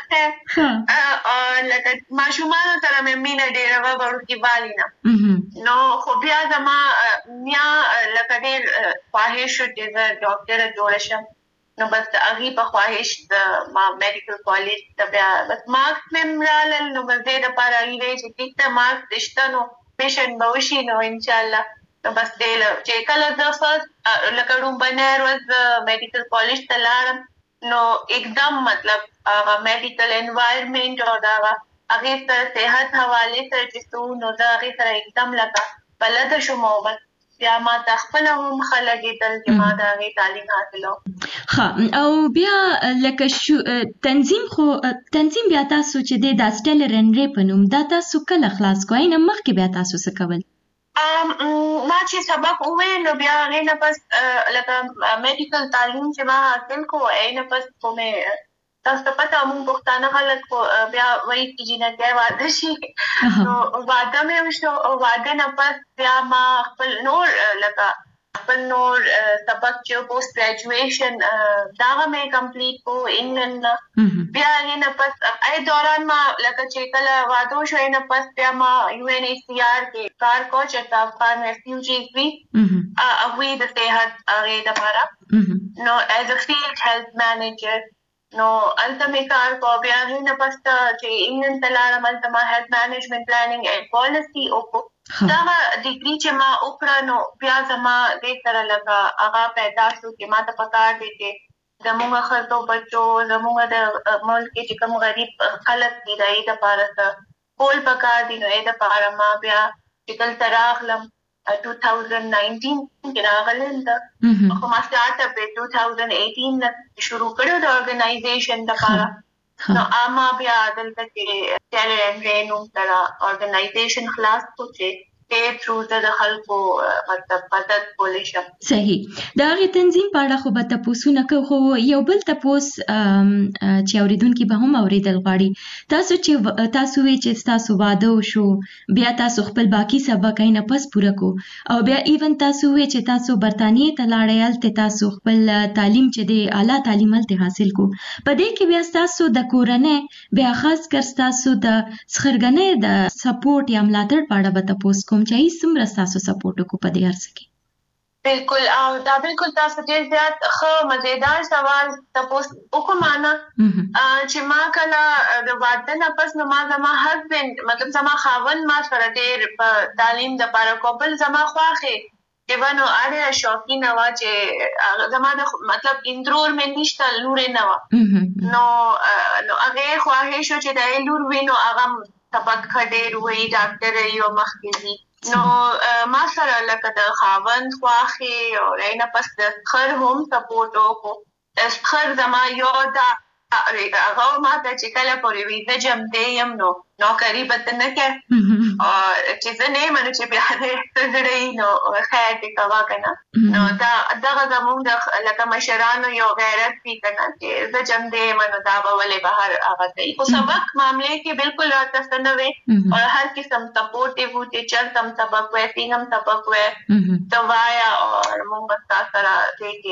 S25: ښیم، لکه ماشومانو سره مې مینه ډېره وه وړوکي والي نه. نو خو بیا زما بیا لکه ډېر خواهش شو چې زه ډاکټره جوړه شم، نو بس د هغې په خواهش ما میډیکل کالج ته بیا بس مارکس مې هم رالل، نو بس دې دپاره هغې ویل چې ټیک ته مارکس دې شته نو پیشن به وشي، نو انشاءالله نو بس دې چې کله زه فرست لکه ړومبنی ورځ میډیکل کالج ته لاړم، نو एकदम مطلب هغه میډیکل انوایرمنټ او د هغه هغې سره صحت حوالې سره چې څه نو زه هغې سره एकदम لکه بلده شوم، او بس بیا ما ته خپله هم ښه لګېدل چې ما د هغې تعلیم حاصلوم.
S24: ښه، او بیا لکه تنظیم خو تنظیم بیا تاسو چې دی دا سټیل رنرې په نوم دا تاسو کله خلاص کوئ؟ نه مخکې بیا تاسو څه کول؟
S25: ما چې سبق وویل نو بیا هغې نه پس لکه میډیکل تعلیم چې ما حاصل کو هغې نه پس خو مې تاسو ته پته مونږ پښتانه خلک خو بیا وایي چې جینکۍ واده شي، نو واده مې وشو، واده نه پس بیا ما خپل نور لکه خپل نور سبق چې پوسټ ګریجویشن دا هغه مې کمپلیټ کو انګلند نه. بیا هغې نه پس هغې دوران ما لکه چې کله واده وشو هغې نه پس بیا ما یو این ایچ سی آر کې کار کو چېرته افغان ریفیوجیز وي هغوی د صحت هغې دپاره، نو ایز ا فیلډ هیلث مینیجر، نو هلته مې کار کو. بیا هغې نه پس چې انګلند ته لاړم هلته ما هیلث مینجمنټ پلانینګ اینډ پالیسي وکړو. دغه ډګري چې ما وکړه نو بیا زما دې سره لکه هغه پیدا شو چې ما ته پکار دی چې زموږ ښځو بچو زموږ د ملک کې چې کوم غریب خلک دي د هغې دپاره څه کول پکار دي، نو هغې دپاره ما بیا چې دلته راغلم ټو تھاؤزنڈ نائنٹین کې راغلم ده، خو ما سٹارټ اپ ټو تھاؤزنڈ ایټین نه شروع کړو د ارګنایزیشن دپاره. نو ما بیا دلته کې سټیل رنرې نوم سره ارګنایزیشن خلاص کړو چې ډېر تھرو زه د خلکو مطلب مدد کولی شم.
S24: صحیح. د هغې تنظیم په اړه خو به تپوسونه کوو، خو یو بل تپوس چې اورېدونکي به هم اورېدل غواړي، تاسو چې تاسو وی چې ستاسو واده وشو بیا تاسو خپل باقي سبق یې نه پس پوره کو، او بیا ایون تاسو وی چې تاسو برطانیې ته لاړئ، هلته تاسو خپل تعلیم چې دی اعلی تعلیم هلته حاصل کو. په دې کې بیا ستاسو د کورنۍ بیا خاص کر ستاسو د څخرګنۍ د سپورټ یا ملاتړ په اړه به تپوس کوم چې هیڅ څومره ستاسو سپورټ وکړو په دې هر څه کې؟
S25: بالکل، او دا بالکل تاسو ډېر زیات ښه مزیدار سوال تپوس وکړو ما نه، چې ما کله د واده نه پس نو ما زما هسبینډ مطلب زما خاوند ما سره ډېر په تعلیم دپاره کو، بل زما خواښې چې به نو ډېره شوقینه وه چې زما د مطلب اندرور مې نشته لورې نه وه، نو نو هغې خواهش و چې د هغې لور وي نو هغه سبق ښه ډېر وایي ډاکټره یي او مخکې ځي، نو ما سره لکه د خاوند خواښې او هغې نه پس د خر هم سپورټ وکړو. د خر زما یو دا هغه ماته چې کله پورې وي د جمع یم نو نوکری به نه کې او چې زه نه منو چې بیا دې زړې نو خیر دې کوا کنه نو دا دغه زموږ د لکه مشرانو یو غیرت پی کنه چې زه جمع دې منو دا به ولې بهر هغه کوي خو سبق معاملې کې بالکل راته سنوي او هر قسم سپورټیو وو چې چل تم سبق وې پینم سبق وې دوايا او موږ تاسو سره دې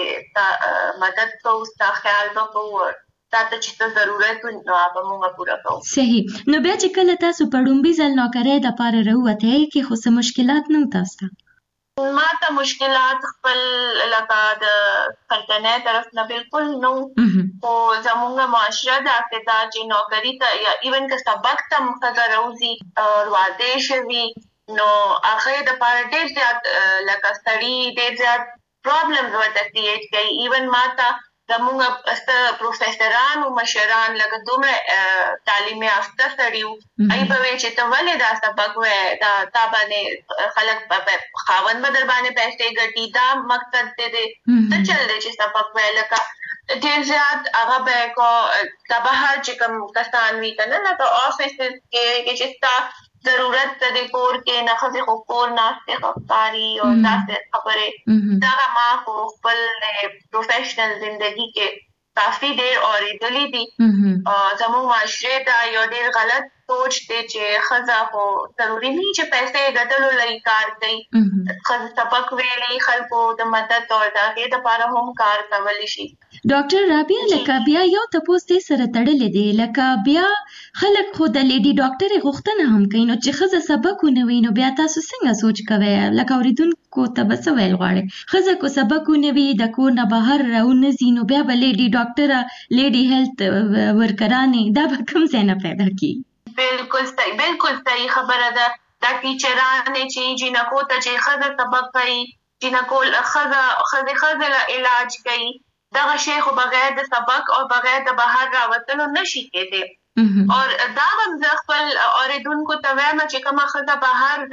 S25: کې مدد کوو تاسو خیال وکړو تاسو چې ضرورت نو هغه موږ پوره کوو.
S24: صحیح. نو بیا چې کله تاسو په ډومبي ځل نوکرۍ د پاره راوته کې خو څه مشکلات نه تاسو ته؟
S25: ما ته مشکلات خپل لکه د سلطنه طرف نه بالکل نو او زموږه معاشره د اقتدا چې نوکری ته یا ایون که سبق ته مخه راوځي او واده شوي نو هغه د پاره ډېر زیات لکه ستړي ډېر زیات پرابلمز ورته کریټ کوي. ایون ما ته زموږ است پروفیسوران او مشران لکه دومره تعلیم یافته سړي وو ای په وی چې ته ولې دا سبق وې دا تا باندې خلک په خاوند بدر باندې پیسې ګټي دا مقصد دې ته چل دې چې سبق وې لکه ډېر زیات هغه به کو د بهر چې کوم کسان وی کنه لکه افیسز کې کې چې تا ضرورت ته کور کې نه خو خو کور ناشته خپاري او تاسو خبره دا ما خو خپل پروفیشنل ژوندۍ کې کافي ډېر اورېدلې دي او زموږ معاشره دا یو ډېر غلط سوچ دی چې خزا خو ضروري نه چې پیسې ګټلو لري کار کوي خزا سبق ویلي خلکو د مدد او د هغې دپاره هم کار کولی شي.
S24: ډاکټر رابعه لکه بیا یو تپوس دې سره تړلې دی لکه بیا خلک خو د لیډي ډاکټرې غوښتنه هم کوي نو چې ښځه سبق ونه وي نو بیا تاسو څنګه سوچ کوئ لکه اورېدونکو ته به څه ویل غواړئ ښځه کو سبق ونه وي د کور نه بهر راونه ځي نو بیا به لیډي ډاکټره لیډي هیلث ورکرانې دا به کوم ځای نه پیدا کړي؟
S25: بالکل صحیح بالکل صحیح خبره ده دا ټیچرانې چې جینکو ته چې ښځه سبق کوي جینکو ښځه ښځې ښځې له علاج کوي دغه شی خو بغیر د سبق او بغیر د بهر راوتلو نشي کېدی اور دا هم زه خپل اورېدونکو ته وایم چې کومه ښځه بهر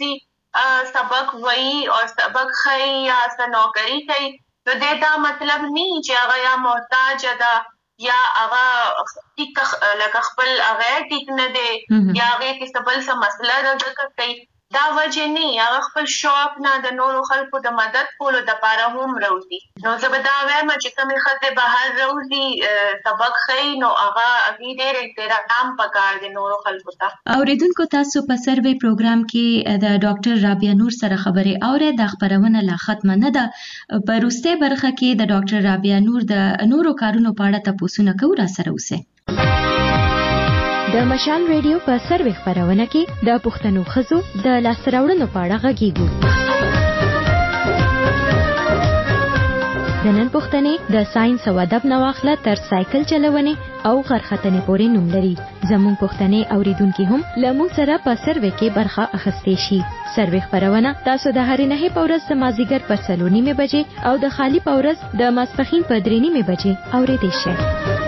S25: راوځي سبق وایي او سبق ښیي یا څه نوکري کوي نو دې دا مطلب نه چې هغه یا محتاجه ده یا هغه ټیک لکه خپل هغه ټیک نه دی یا هغې کې څه بل څه مسله ده ځکه کوي دا وجه نه هغه خپل شوق نه د نورو خلکو د مدد کولو دپاره هم راوځي نو زه به دا وایم چې کومې ښځې بهر راوځي سبق ښیي نو هغه هغې ډېر احترام پکار دی نورو خلکو ته.
S24: اورېدونکو تاسو په سروې پروګرام کې د ډاکټر رابعه نور سره خبرې اورئ دا خپرونه لا ختمه نه ده په وروستۍ برخه کې د ډاکټر رابعه نور د نورو کارونو په اړه تپوسونه کوو راسره اوسئ.
S7: د مشال ریډیو په سروې خپرونه کې د پښتنو ښځو د لاسته راوړنو په اړه غږیږو. د نن پوښتنې د ساينس او ادب نه واخله تر سایکل چلونې او غرختنې پورې نوم لري. زموږ پوښتنې اوریدونکي هم له موږ سره په سروې کې برخه اخیستی شي. سروې خپرونه تاسو د هرې نهې په ورځ د مازدیګر پر څلور نیمې بجې او د خالي په ورځ د ماسپښین په درې نیمې بجې اورېدی شئ.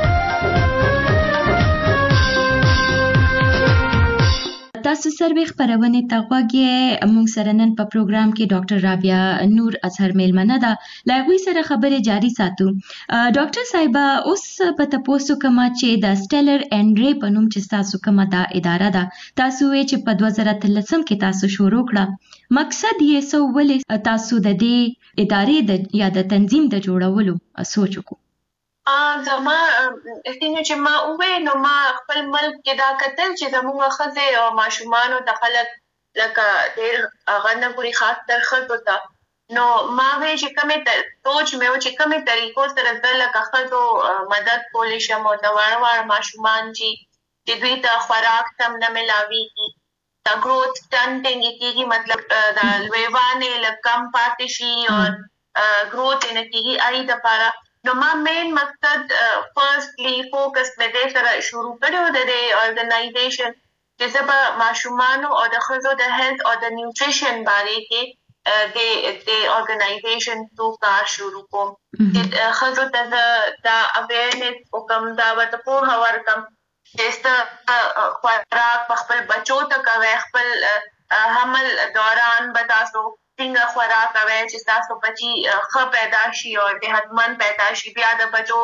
S24: تاسو سروې خپرونې ته غوږ یې. موږ سره نن په پروګرام کې ډاکټر رابعه نور اظهر میلمنه ده له هغوی سره خبرې جاري ساتو. ډاکټر صاحبه اوس په تپوس کومه چې د سټیلر انډرې په نوم چې تاسو کومه دا اداره ده تاسو وایئ چې په دوه زره اتلسم کې تاسو شروع کړه مقصد یې څه ولې تاسو د دې ادارې یا د تنظیم د جوړولو سوچ وکړو؟
S25: زما څنګه چې ما وویل نو ما خپل ملک کې دا کتل چې زموږ ښځې او ماشومانو ته خلک لکه ډېر هغه نه ګوري خاص تر ښځو ته نو ما وایي چې کومې سوچ مې و چې کومې طریقو سره زه لکه ښځو مدد کولی شم او د واړه واړه ماشومان چې دوی ته خوراک سم نه میلاویږي د ګروت سټنټینګ یې کېږي مطلب د لویوالي لږ کم پاتې شي او ګروت یې نه کېږي هغې دپاره نو ما مین مقصد فرسټلی فوکس مې دې سره شروع کړی و د دې ارګنایزیشن چې زه به ماشومانو او د ښځو د هیلث او د نیوټریشن بارے کې د د ارګنایزیشن څو کار شروع کوم چې ښځو ته زه دا اویرنس وکړم دا ورته پوهه ورکړم چې څه خوراک په خپل بچو ته کوئ خپل حمل دوران به تاسو څنګه خوراک کوئ چې تاسو بچي ښه پیدا شي او صحتمند پیدا شي بیا د بچو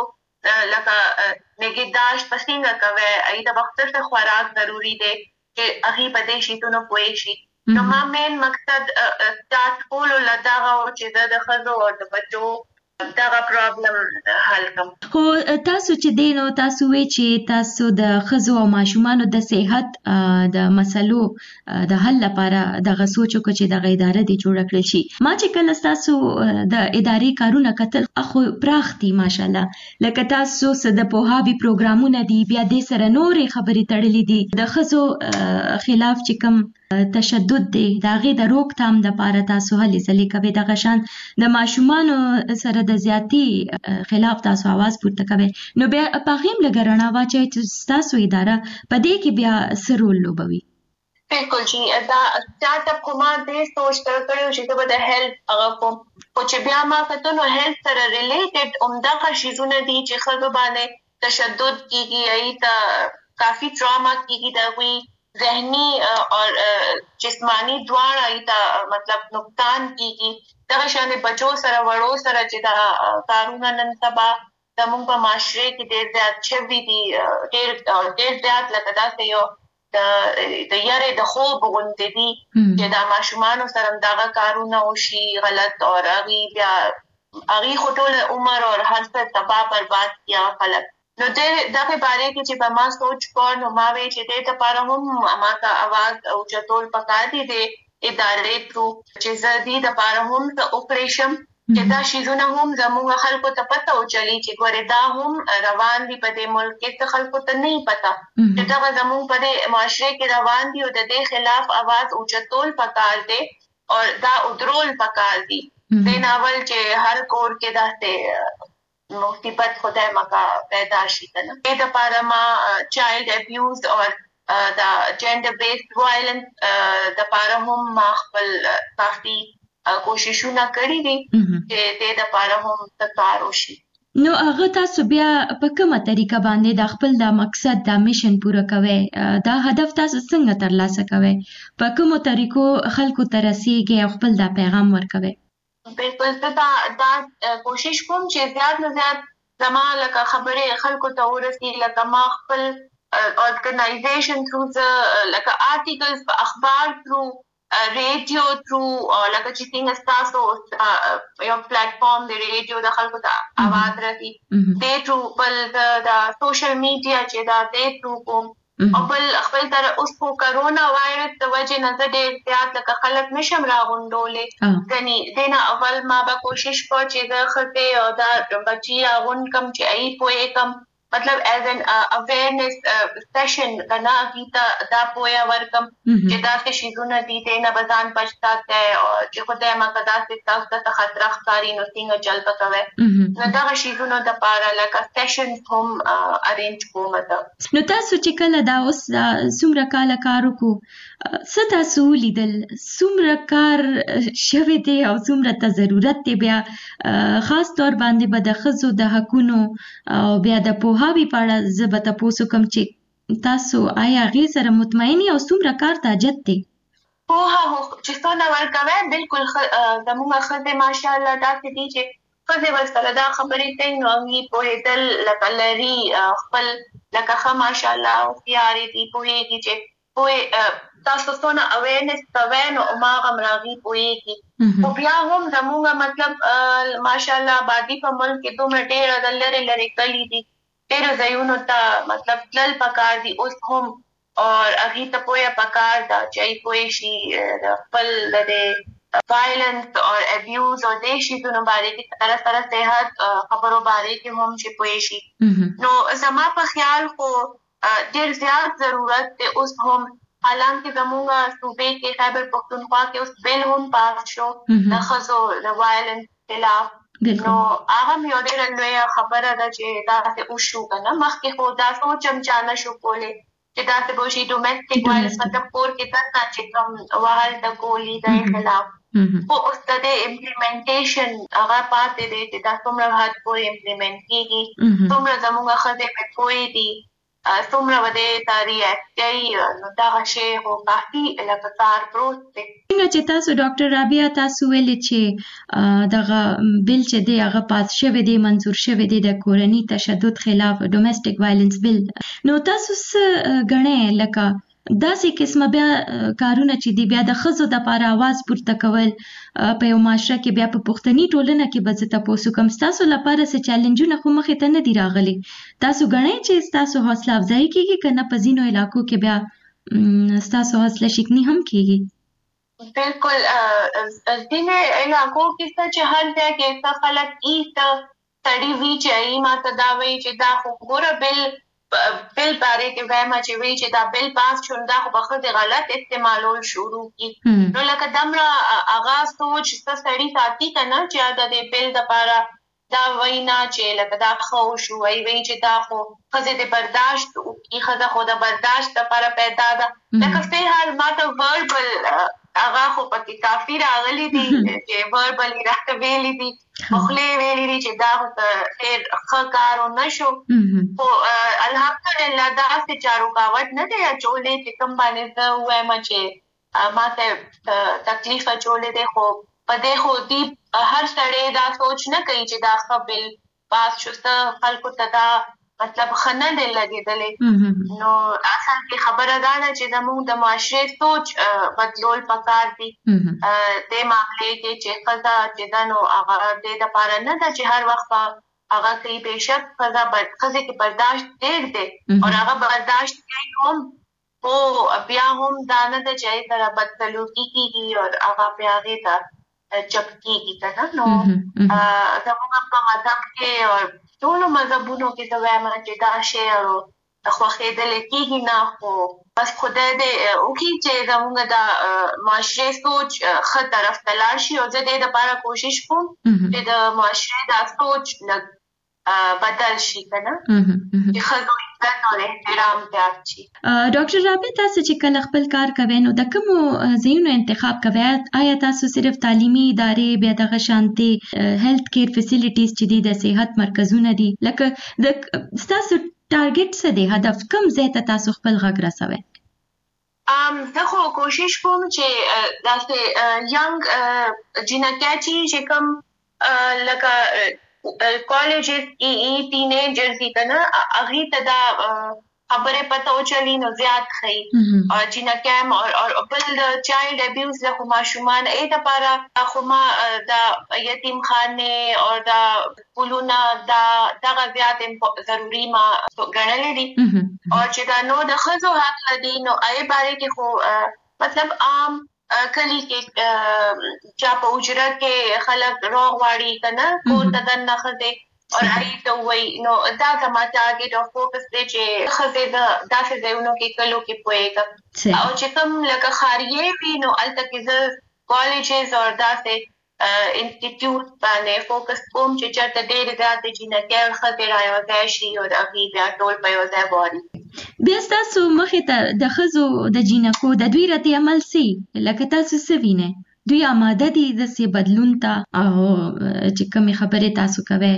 S25: لکه نگهداشت پسینګه کوي ای د وخت ته خوراک ضروری دی چې هغه په دې شي ته پوي شي نو ما مین مقصد سٹارټ کولو لداغه او چې د خزو او د بچو دا پرابلم حل کوم.
S24: خو تاسو چې دینو تاسو وی چې تاسو د خزو او ماشومانو د صحت د مسلو د حل لپاره د غسوچو چې د ادارې دی جوړ کړل شي. ما چې کله تاسو د ادارې کارونه کتل اخو پراختي ماشاالله لکه تاسو س د پوهاوی پروګرامونه دی بیا د سره نورې خبرې تړلې دي د خزو خلاف چې کوم تشدد دی دا غي د روکتام د لپاره تاسو هلې ځلې کوي د غشان د ماشومانو سره د زیاتی خلاف تاسو आवाज پورته کوي نو بیا پاغیم لګرنا واچي چې تاسو اداره پدې کې بیا سرول لوبوي.
S25: بالکل جی دا سٹارټ اپ کومه د سوچ تر کړو چې د هیلث هغه کوم او چې بیا ما کته نو هیلث سره ریلیټډ عمده شیزونه دي چې خلکو باندې تشدد کیږي ایت کافی ټراما کیږي دا وی ذهنی اور جسمانی دواړه ایت مطلب نقصان کیږي دغه شان بچو سره وړو سره چې دا کارونه نن سبا د موږ په معاشره کې ډېر زیات شوي دي ډېر ډېر زیات لکه داسې یو د د یاري د خوب غونډې دي چې دا ماشومان سره دغه کارونه وشي غلط او هغه بیا هغه خټول عمر او هر څه تباہ برباد کیا خلک نو د دغه باره کې چې په ما سوچ کو نو ما وی چې د لپاره هم ما کا आवाज او چتول پکا دي د ادارې ترو چې زدي د لپاره هم د اپریشن چې دا شیزونه هم زموږ خلکو ته پته او چلی چې ګوره دا هم روان دي په دې ملک کې ته خلکو ته نه پته چې دا زموږ په دې معاشره کې روان دي او د دې خلاف आवाज او چتول پکار دي او دا ادرول پکار دي د ناول چې هر کور کې داسته مصیبت خدای مکا پیدا شي کنه د لپاره ما چایلډ ابیوز او دا جنډر بیسډ وایلنس د لپاره هم ما خپل کافي کوششونه کړې دي چې د لپاره هم تکار وشي.
S24: نو هغه تاسو بیا په کومه طریقه باندې د خپل د مقصد د میشن پوره کوي دا هدف تاسو څنګه ترلاسه کوي په کومو طریقو خلکو ته رسیږي او خپل د پیغام ورکوي؟
S25: بالکل دا دا کوشش کوم چې زیات نه زیات زما لکه خبرې خلکو ته ورسي لکه ما خپل اورګنایزیشن تھرو لکه آرټیکلز په اخبار تھرو ریډیو تھرو لکه چې څنګه تاسو یو پلیټ فارم دی ریډیو د خلکو ته आवाज رسي د تھرو بل د سوشل میډیا چې دا د تھرو کوم او بل خپل تر اوس کو کرونا وایرس د وجه نه ډېر زیات لکه خلک نشم راغونډولې غني دینه اول ما به کوشش کو چې د خپل او د بچي اغون کم چې ای پوي کم مطلب ایز ان اویرنس سیشن کنا کیتا دا پویا ورکم چې دا څه شیزونه دي دینه بزان پښتاته او چې خدای ما کدا څه تاسو ته خطر ښکاری نو څنګه چل پکوي نو دا شیزونه د پاره لکه سیشن هم ارینج کوم تا
S24: نو تاسو چې کله دا اوس څومره کال کار وکړو څه تاسو لیدل څومره کار شوه دی او څومره ته ضرورت دی بیا خاص طور باندې به د خزو د حقونو او بیا د پوهاوی په اړه زه به تاسو کوم چې تاسو آیا غي سره مطمئنی او څومره کار ته جت دی
S25: پوها چې څونه ورکوي بالکل زموږ خزه ماشاءالله تاسو دي چې خزه ورسره دا خبرې کوي نو هغه په دل لکلري خپل لکه خه ماشاءالله او پیاري دي پوهیږي چې پوه تاسو څونه اویرنس کوي نو ما غمراغي پوهیږي او بیا هم زموږ مطلب ماشاءالله باندې په ملک کې دومره ډېر د لری لری کلی دي ډېر ځایونو ته مطلب تل پکار دي اوس هم اور هغه ته پوهه پکار دا چې پوه شي خپل د وایلنس او ابیوز او د شیزونو باندې کې تر سره صحت خبرو باندې کې هم چې پوه شي نو زما په خیال خو ډېر زیات ضرورت دی اوس هم حالانکه زموږ صوبې کې خیبر پختونخوا کې اوس بیل هم پاس شو د خزو د وایلنس خلاف نو هغه یو ډېر لوی خبره ده چې تاسو وشو کنه مخکې خو دا سوچ هم چانه شو کولې چې تاسو به شي ډومېسټک وایلنس مطلب کور کې تاسو چې کوم وهل د ګولې د خلاف خو اوس د امپلیمنټیشن هغه پاتې دی چې تاسو موږ هات کوی امپلیمنټ کیږي څومره زموږ خزه په کوی دي څومره وده تاری اکټي نو دا شی هو کافي لکه کار پروت دی.
S24: څنګه چې تاسو ډاکټر رابعه تاسو ویل چې دغه بل چې دی هغه پاس شوی دی منزور شوی دی د کورنی تشدد خلاف ډومېسټک وایلنس بل، نو تاسو څه غنئ لکه داسې قسمه بیا کارونه چې دی بیا د ښځو دپاره اواز پورته کول په یو معاشره کې بیا په پښتني ټولنه کې به زه تپوس وکړم ستاسو لپاره څه چیلنجونه خو مخې ته نه دي راغلي، تاسو ګڼئ چې ستاسو حوصله افزایي کېږي که نه په ځینو علاقو کې بیا ستاسو حوصله شکني هم کېږي؟
S25: بالکل ځینې علاقو کې څه چې هر ځای کې څه خلک ای څه سړي وي چې ای ماته دا وایي چې دا خو ګوره بل بل باره کې وایم چې وی چې دا بل پاس شون دا خو بخښه د غلط استعمالول شروع کی نو لکه دمره آغاز سوچ څه سړی ساتي کنه چې دا د بل د پاره دا وینا چې لکه دا خو شو وی وی چې دا خو خزه د برداشت او کی خزه خو د برداشت لپاره پیدا ده لکه په حال ماته وربل هغه خو پکې کافي راغلي دي چې وربل راته ویلي دي خپلې ویلي دي چې دا خو ډېر ښه کار ونه شو خو الحمدلله داسې چا رکاوټ نه دی اچولی چې کوم باندې زه ووایم چې ماته تکلیف اچولی دی خو په دې خو دي هر سړی دا سوچ نه کوي چې دا ښه بل پاس شو څه خلکو ته دا مطلب ښه نه دی لګېدلی نو اصل کې خبره دا ده چې زموږ د معاشرې سوچ بدلول پکار دي دې معاملې کې چې ښځه چې ده نو هغه دې دپاره نه ده چې هر وخت په هغه کوي بېشک ښځه ښځې کې برداشت ډېر دی او هغه برداشت کوي هم خو بیا هم دا نه ده چې هغې سره بدسلوکي کېږي او هغه بیا هغې ته چپ کېږي که نه نو زموږ په مذهب کې او ټولو مذهبونو کې زه وایم چې دا شی خوښېدلی کېږي نه خو بس خدای دې وکړي چې زموږ د معاشرې سوچ ښه طرف ته لاړ شي او زه دې دپاره کوشش کوم چې د معاشرې دا سوچ لږ بدل شي که نه چې ښځو عزت او احترام زیات شي.
S24: ډاکټر رابعه تاسو چې کله خپل کار کوئ نو د کومو ځایونو انتخاب کوئ؟ آیا تاسو صرف تعلیمي ادارې بیا دغه شانتې هیلث کیر فیسیلیټیز چې دي د صحت مرکزونه دي لکه د ستاسو ټارګټ څه دی هدف کوم ځای ته تاسو خپل غږ رسوئ؟
S25: زه خو کوشش کوم چې داسې ینګ جینکۍ چې کوم لکه کالجز ای ټینیجرز دي که نه هغوی ته دا خبرې پته وچلي نو زیات ښایي او جینکۍ او بل د چایلډ ابیوز له خو ماشومان ای دپاره خو ما د یتیم خانې او د سکولونه دا دغه زیات ضروري ما ګڼلي دي او چې دا نو د ښځو حق دي نو هغې باره کې خو مطلب عام کلی کې چا په حجره کې خلک روغ غواړي که نه کور ته دننه ښځې او هغې ته ووایي نو دا زما ټارګېټ او فوکس دی چې ښځې د داسې ځایونو کې کلو کې پوهېږم او چې کوم لکه ښاریې وي نو هلته کې زه کالجز او داسې انسټیټیوټ باندې فوکس کوم چې چېرته ډېرې زیاتې جینکۍ او ښځې را یو ځای شي او هغوی بیا ټول په یو ځای غواړي.
S24: بیا ستاسو مخې ته د ښځو د جینکو د دوی رد عمل څه لکه تاسو څه وینئ؟ دوی آماده دي داسې بدلون ته او چې کومې خبرې تاسو کوئ؟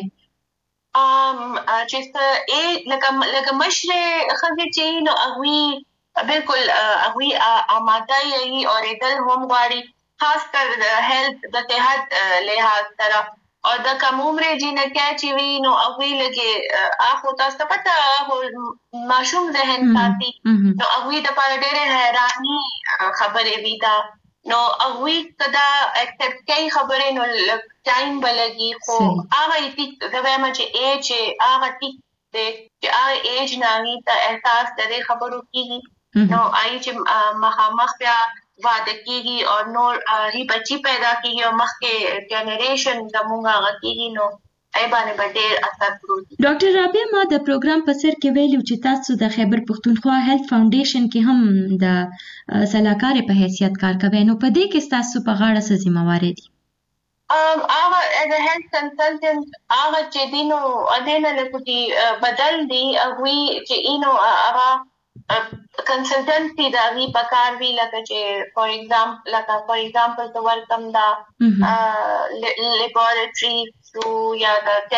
S25: چې څه لکه مشرې ښځې چې نو هغوی بالکل هغوی آماده یي اورېدل هم غواړي خاص کر د هیلث د صحت لحاظ سره او د کم عمرې جینکۍ چې وي نو هغوی لږې اخو تاسو ته پته ماشوم ذهن ساتي نو هغوی دپاره ډېرې حیراني خبرې وي دا نو هغوی که دا اکسپټ کوي خبرې نو لږ ټایم به لګي خو هغه یې ټیک زه وایم چې ایج هغه ټیک دی چې هغه ایج نه هغوی ته احساس د دې خبرو کېږي نو هغوی چې مخامخ بیا واده کېږي او نور هی بچي پیدا کېږي او مخکې جنریشن زموږ هغه کېږي نو هغې باندې به ډېر اثر پروت.
S24: ډاکټر رابعه ما د پروګرام په سر کې ویلي چې تاسو د خیبر پښتونخوا هیلث فاونډیشن کې هم د سلاکارې په حیثیت کار کوئ نو په دې کې ستاسو په غاړه څه ذمهوارۍ دي؟
S25: هغه ایز ا هیلث کنسلټنټ هغه چې دي نو هغې نه لږ دي بدل دي هغوی چې ای نو هغه کنسلټنسي د هغوی په کار وي لکه چې فار ایگزامپل لکه فار ایگزامپل زه ورکم دا لیبارټري ثرو یا د ټیسټ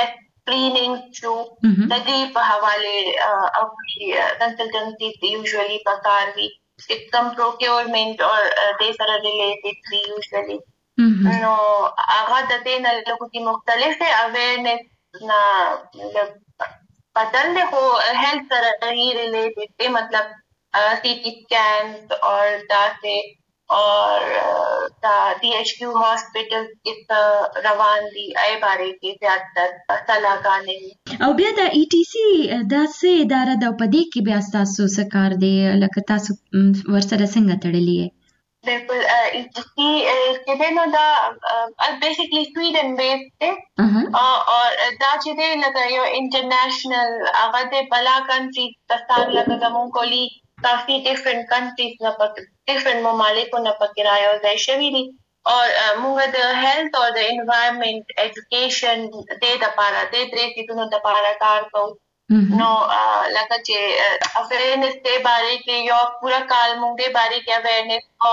S25: کلینینګ شو د دې په حواله او کنسلټنسي یوزولي پکار وي کم پروکیورمنٹ اور دې سره ریلیټډ وي یوزولي نو هغه د دې نه لکه مختلفه اویرنس نه بدل دے خو ہیلتھ سره ہی ریلیٹڈ دے مطلب سی ٹی سکین اور دا سے اور دا ڈی ایچ کیو ہاسپٹل اس روان دی اے بارے کې زیاتره صلاحګانې
S24: او بیا د ای ټی سی دا سه اداره د پدې کې بیا تاسو سکار دی لکه تاسو ورسره څنګه تړلې یې
S25: بالکل ای ټی سی چې دی نو دا بیسیکلی سویډن بیس دی اور دا چې دی لکه یو انټرنیشنل هغه د بلا کنټری پاکستان لکه زموږ کولی کافی ډیفرنٹ کنټریز نه پکې ډیفرنٹ ممالکو نه پکې راځي شوی دي اور موږ د هیلث او د انوایرنمنت ایجوکیشن د لپاره د درې کیدونو لپاره کار کوو نو لکه چې اویرنس د باره کې یو پورا کال موږ د باره کې اویرنس کو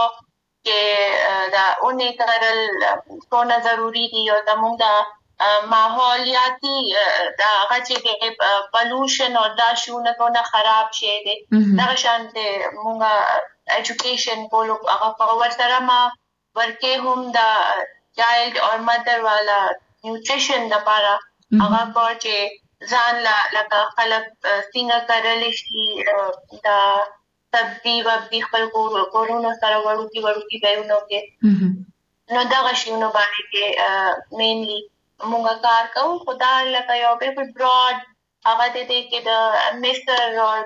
S25: چې دا اونې کارل څونه ضروری دي او زموږ د ماحولیاتي دا غچې د پولوشن او دا شونه څونه خراب شي دي دا شانته موږ ایجوکیشن کولو هغه په ورسره ما ورکه هم دا چایلډ اور مدر والا نیوټریشن لپاره هغه په چې ځان لا لکه خلک څنګه کارل شي دا سبزی وبدي خپل کورونو سره وړوکی وړوکی ځایونو کې نو دا غشيونو باندې کې مینلی موږ کار کوو خدا لکه یو بالکل براډ هغه دې کې د مصر او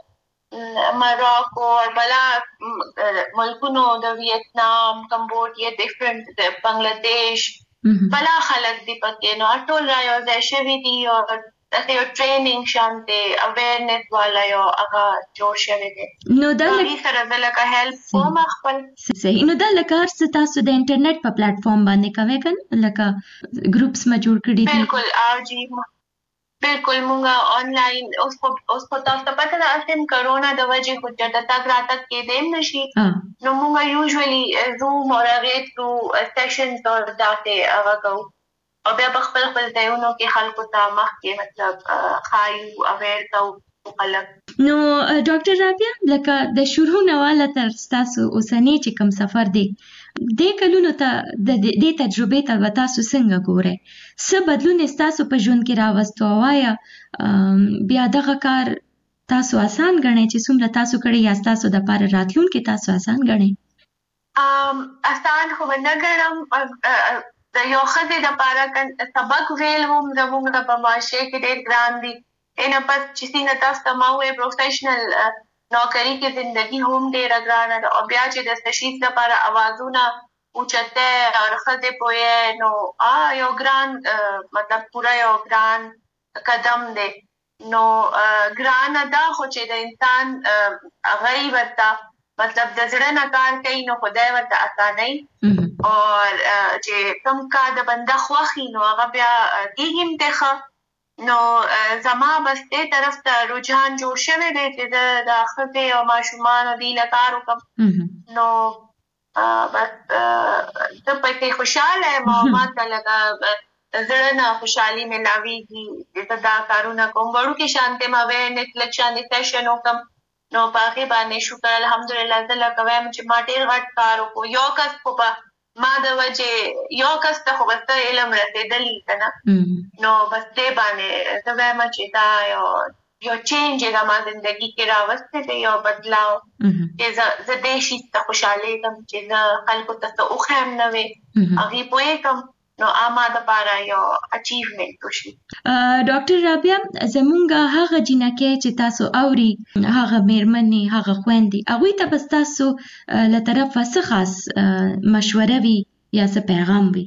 S25: د مراکو او بلا ملکونو د ویتنام کمبودیا ډیفرنٹ د بنگلاديش بلا خلک دی پکې نو ټول راځي د شوی دی او د یو ټریننګ شانته اویرنس والا یو هغه جوړ شوی دی
S24: نو دا
S25: سره د لکه هیلپ کوم خپل
S24: صحیح نو دا لکه هر تاسو د انټرنیټ په پلیټ فارم باندې کوي کن لکه ګروپس ما جوړ کړی دي
S25: بالکل او جی بالکل مونږه آنلاین اوس کو اوس کو تاسو ته پته ده چې کرونا د وجې خو چې د تاګ راتګ کې دیم نشي نو مونږه یوزولي زوم او هغه ټرو سیشنز او داته هغه کوو او بیا خپل خپل ځایونو کې خلکو ته مخ کې مطلب خایو اویر کوو خلک
S24: نو ډاکټر رابعه لکه د شروع نه والا تر تاسو اوسنی چې کوم سفر دی د کلونو ته د دې تجربه ته تاسو څنګه ګورئ څه بدلون تاسو په ژوند کې راوستو وایا بیا دغه کار تاسو آسان غنئ چې څومره تاسو کړی یا تاسو د لپاره راتلونکي تاسو آسان غنئ
S25: ام آسان خو نه ګڼم د یو خدای د لپاره سبق ویل هم زموږ د معاشره کې ډېر ګران دي ان پس چې څنګه تاسو ته ما وې پروفیشنل نوکری کې زندگی هم ډېر ګران ده او بیا چې د تشخیص لپاره اوازونه اوچته او خدای پوهه نو آ یو ګران مطلب پورا یو ګران قدم دی نو ګران ده خو چې د انسان غریب ورته مطلب د زړه نه کار کوي نو خدای ورته اساني او چې کوم کا د بنده خوخي نو هغه بیا کېږم ته نو زما بس دې طرف ته رجحان جوړ شوی دی چې د خپل او ماشومان دی لکارو کوم نو بس ته پکې خوشاله ما ماته لگا زړه نه خوشحالي ملاويږي چې دا کارونه کوم ورو کې شانته ما وې نت لکشان دي سیشن وکم نو پاکي باندې شکر الحمدلله زله کوم چې ما ډیر غټ کار وکړ یو کس په ما د وجه یو کس ته خو بس علم رسیدلی کنه نو بس دې باندې زه وایم چې دا یو یو چینج د ما زندگی کې راوسته دی یو بدلاو چې زه دې شي ته خوشاله کوم چې زه خلکو ته اوخم نه وي هغه پوهه کوم نو آماده لپاره یو اچیومنت وشي
S24: ډاکټر رابعه زمونږ هغه جنکه چې تاسو اوري هغه میرمنې هغه خويندې هغه ته بس تاسو له طرفه څه خاص مشوره وي یا څه پیغام وي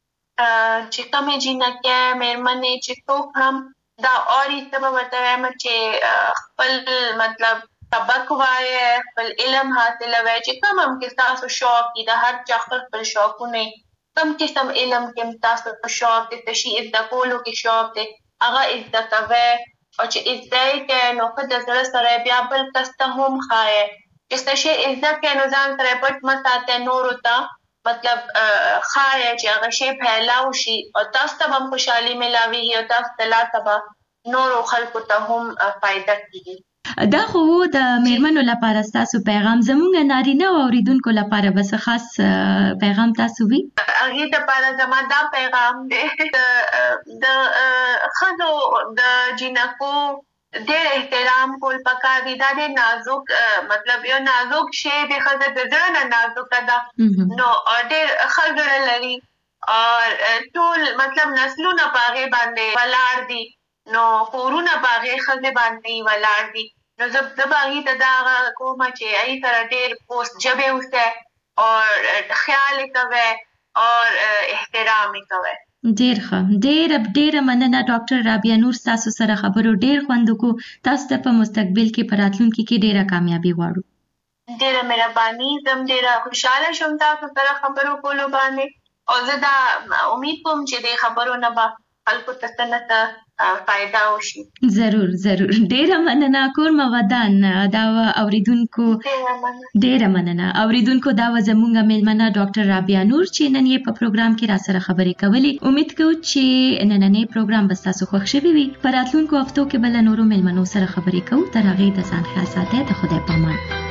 S25: چې کومه جنکه میرمنې چې څوک هم دا اوري ته ورته وایم چې خپل مطلب سبق وایي خپل علم حاصل وایي چې کوم هم کې تاسو شوق دي د هر چا خپل شوقونه کم قسم علم کې تاسو په شوق دي تشي از د کولو کې شوق دي هغه از د کوي او چې از دای کې نو په د سره سره بیا بل کسته هم خای چې څه از د کې نو ځان سره پټ مساته نور وتا مطلب خای چې هغه شی پھیلاو شي او تاسو ته هم خوشحالي ملاوي او تاسو ته لا تبا نور خلکو ته هم فائدہ کیږي.
S24: دا خو د میرمنو لپاره تاسو پیغام، زموږ نارینه او اوریدونکو لپاره بس خاص پیغام تاسو وی؟
S25: هغه د لپاره زموږ دا پیغام دی د خزو د جنکو ډېر احترام کول پکار دي. دا ډېر نازک مطلب یو نازک شی دی، خزه د زړه نه نازک ده نو ډېر خزر لري او ټول مطلب نسلونه پاغه باندې ولاړ دي نو کورونه پاغه خزه باندې ولاړ دي. نو زه د باغی ته دا کوم چې ای سره ډېر پوسټ جبه اوسه او خیال کوي او احترام کوي.
S24: ډیر ښه، ډیر ډیر مننه ډاکټر رابعه نور، تاسو سره خبرو ډیر خوند کو. تاسو ته په مستقبل کې په راتلونکي کې ډیره کامیابی غواړو.
S25: ډیره مهرباني، زم ډیره خوشاله شوم تاسو سره خبرو کولو باندې او زه دا امید کوم چې د خبرو نه به خلکو ته څه فائدہ وشي.
S24: ضرور ضرور، ډیره مننه. کور مودان دا اوریدونکو ډیره مننه اوریدونکو دا زموږه میلمنه ډاکټر رابعه نور چې نن یې په پروګرام کې را سره خبرې کولې. امید کوم چې نننې پروګرام به تاسو خوښ شوي وي. په راتلونکو هفتو کې بل نورو میلمنو سره خبرې کوو. تر هغې د ځان خیال ساتئ. د خدای په امان.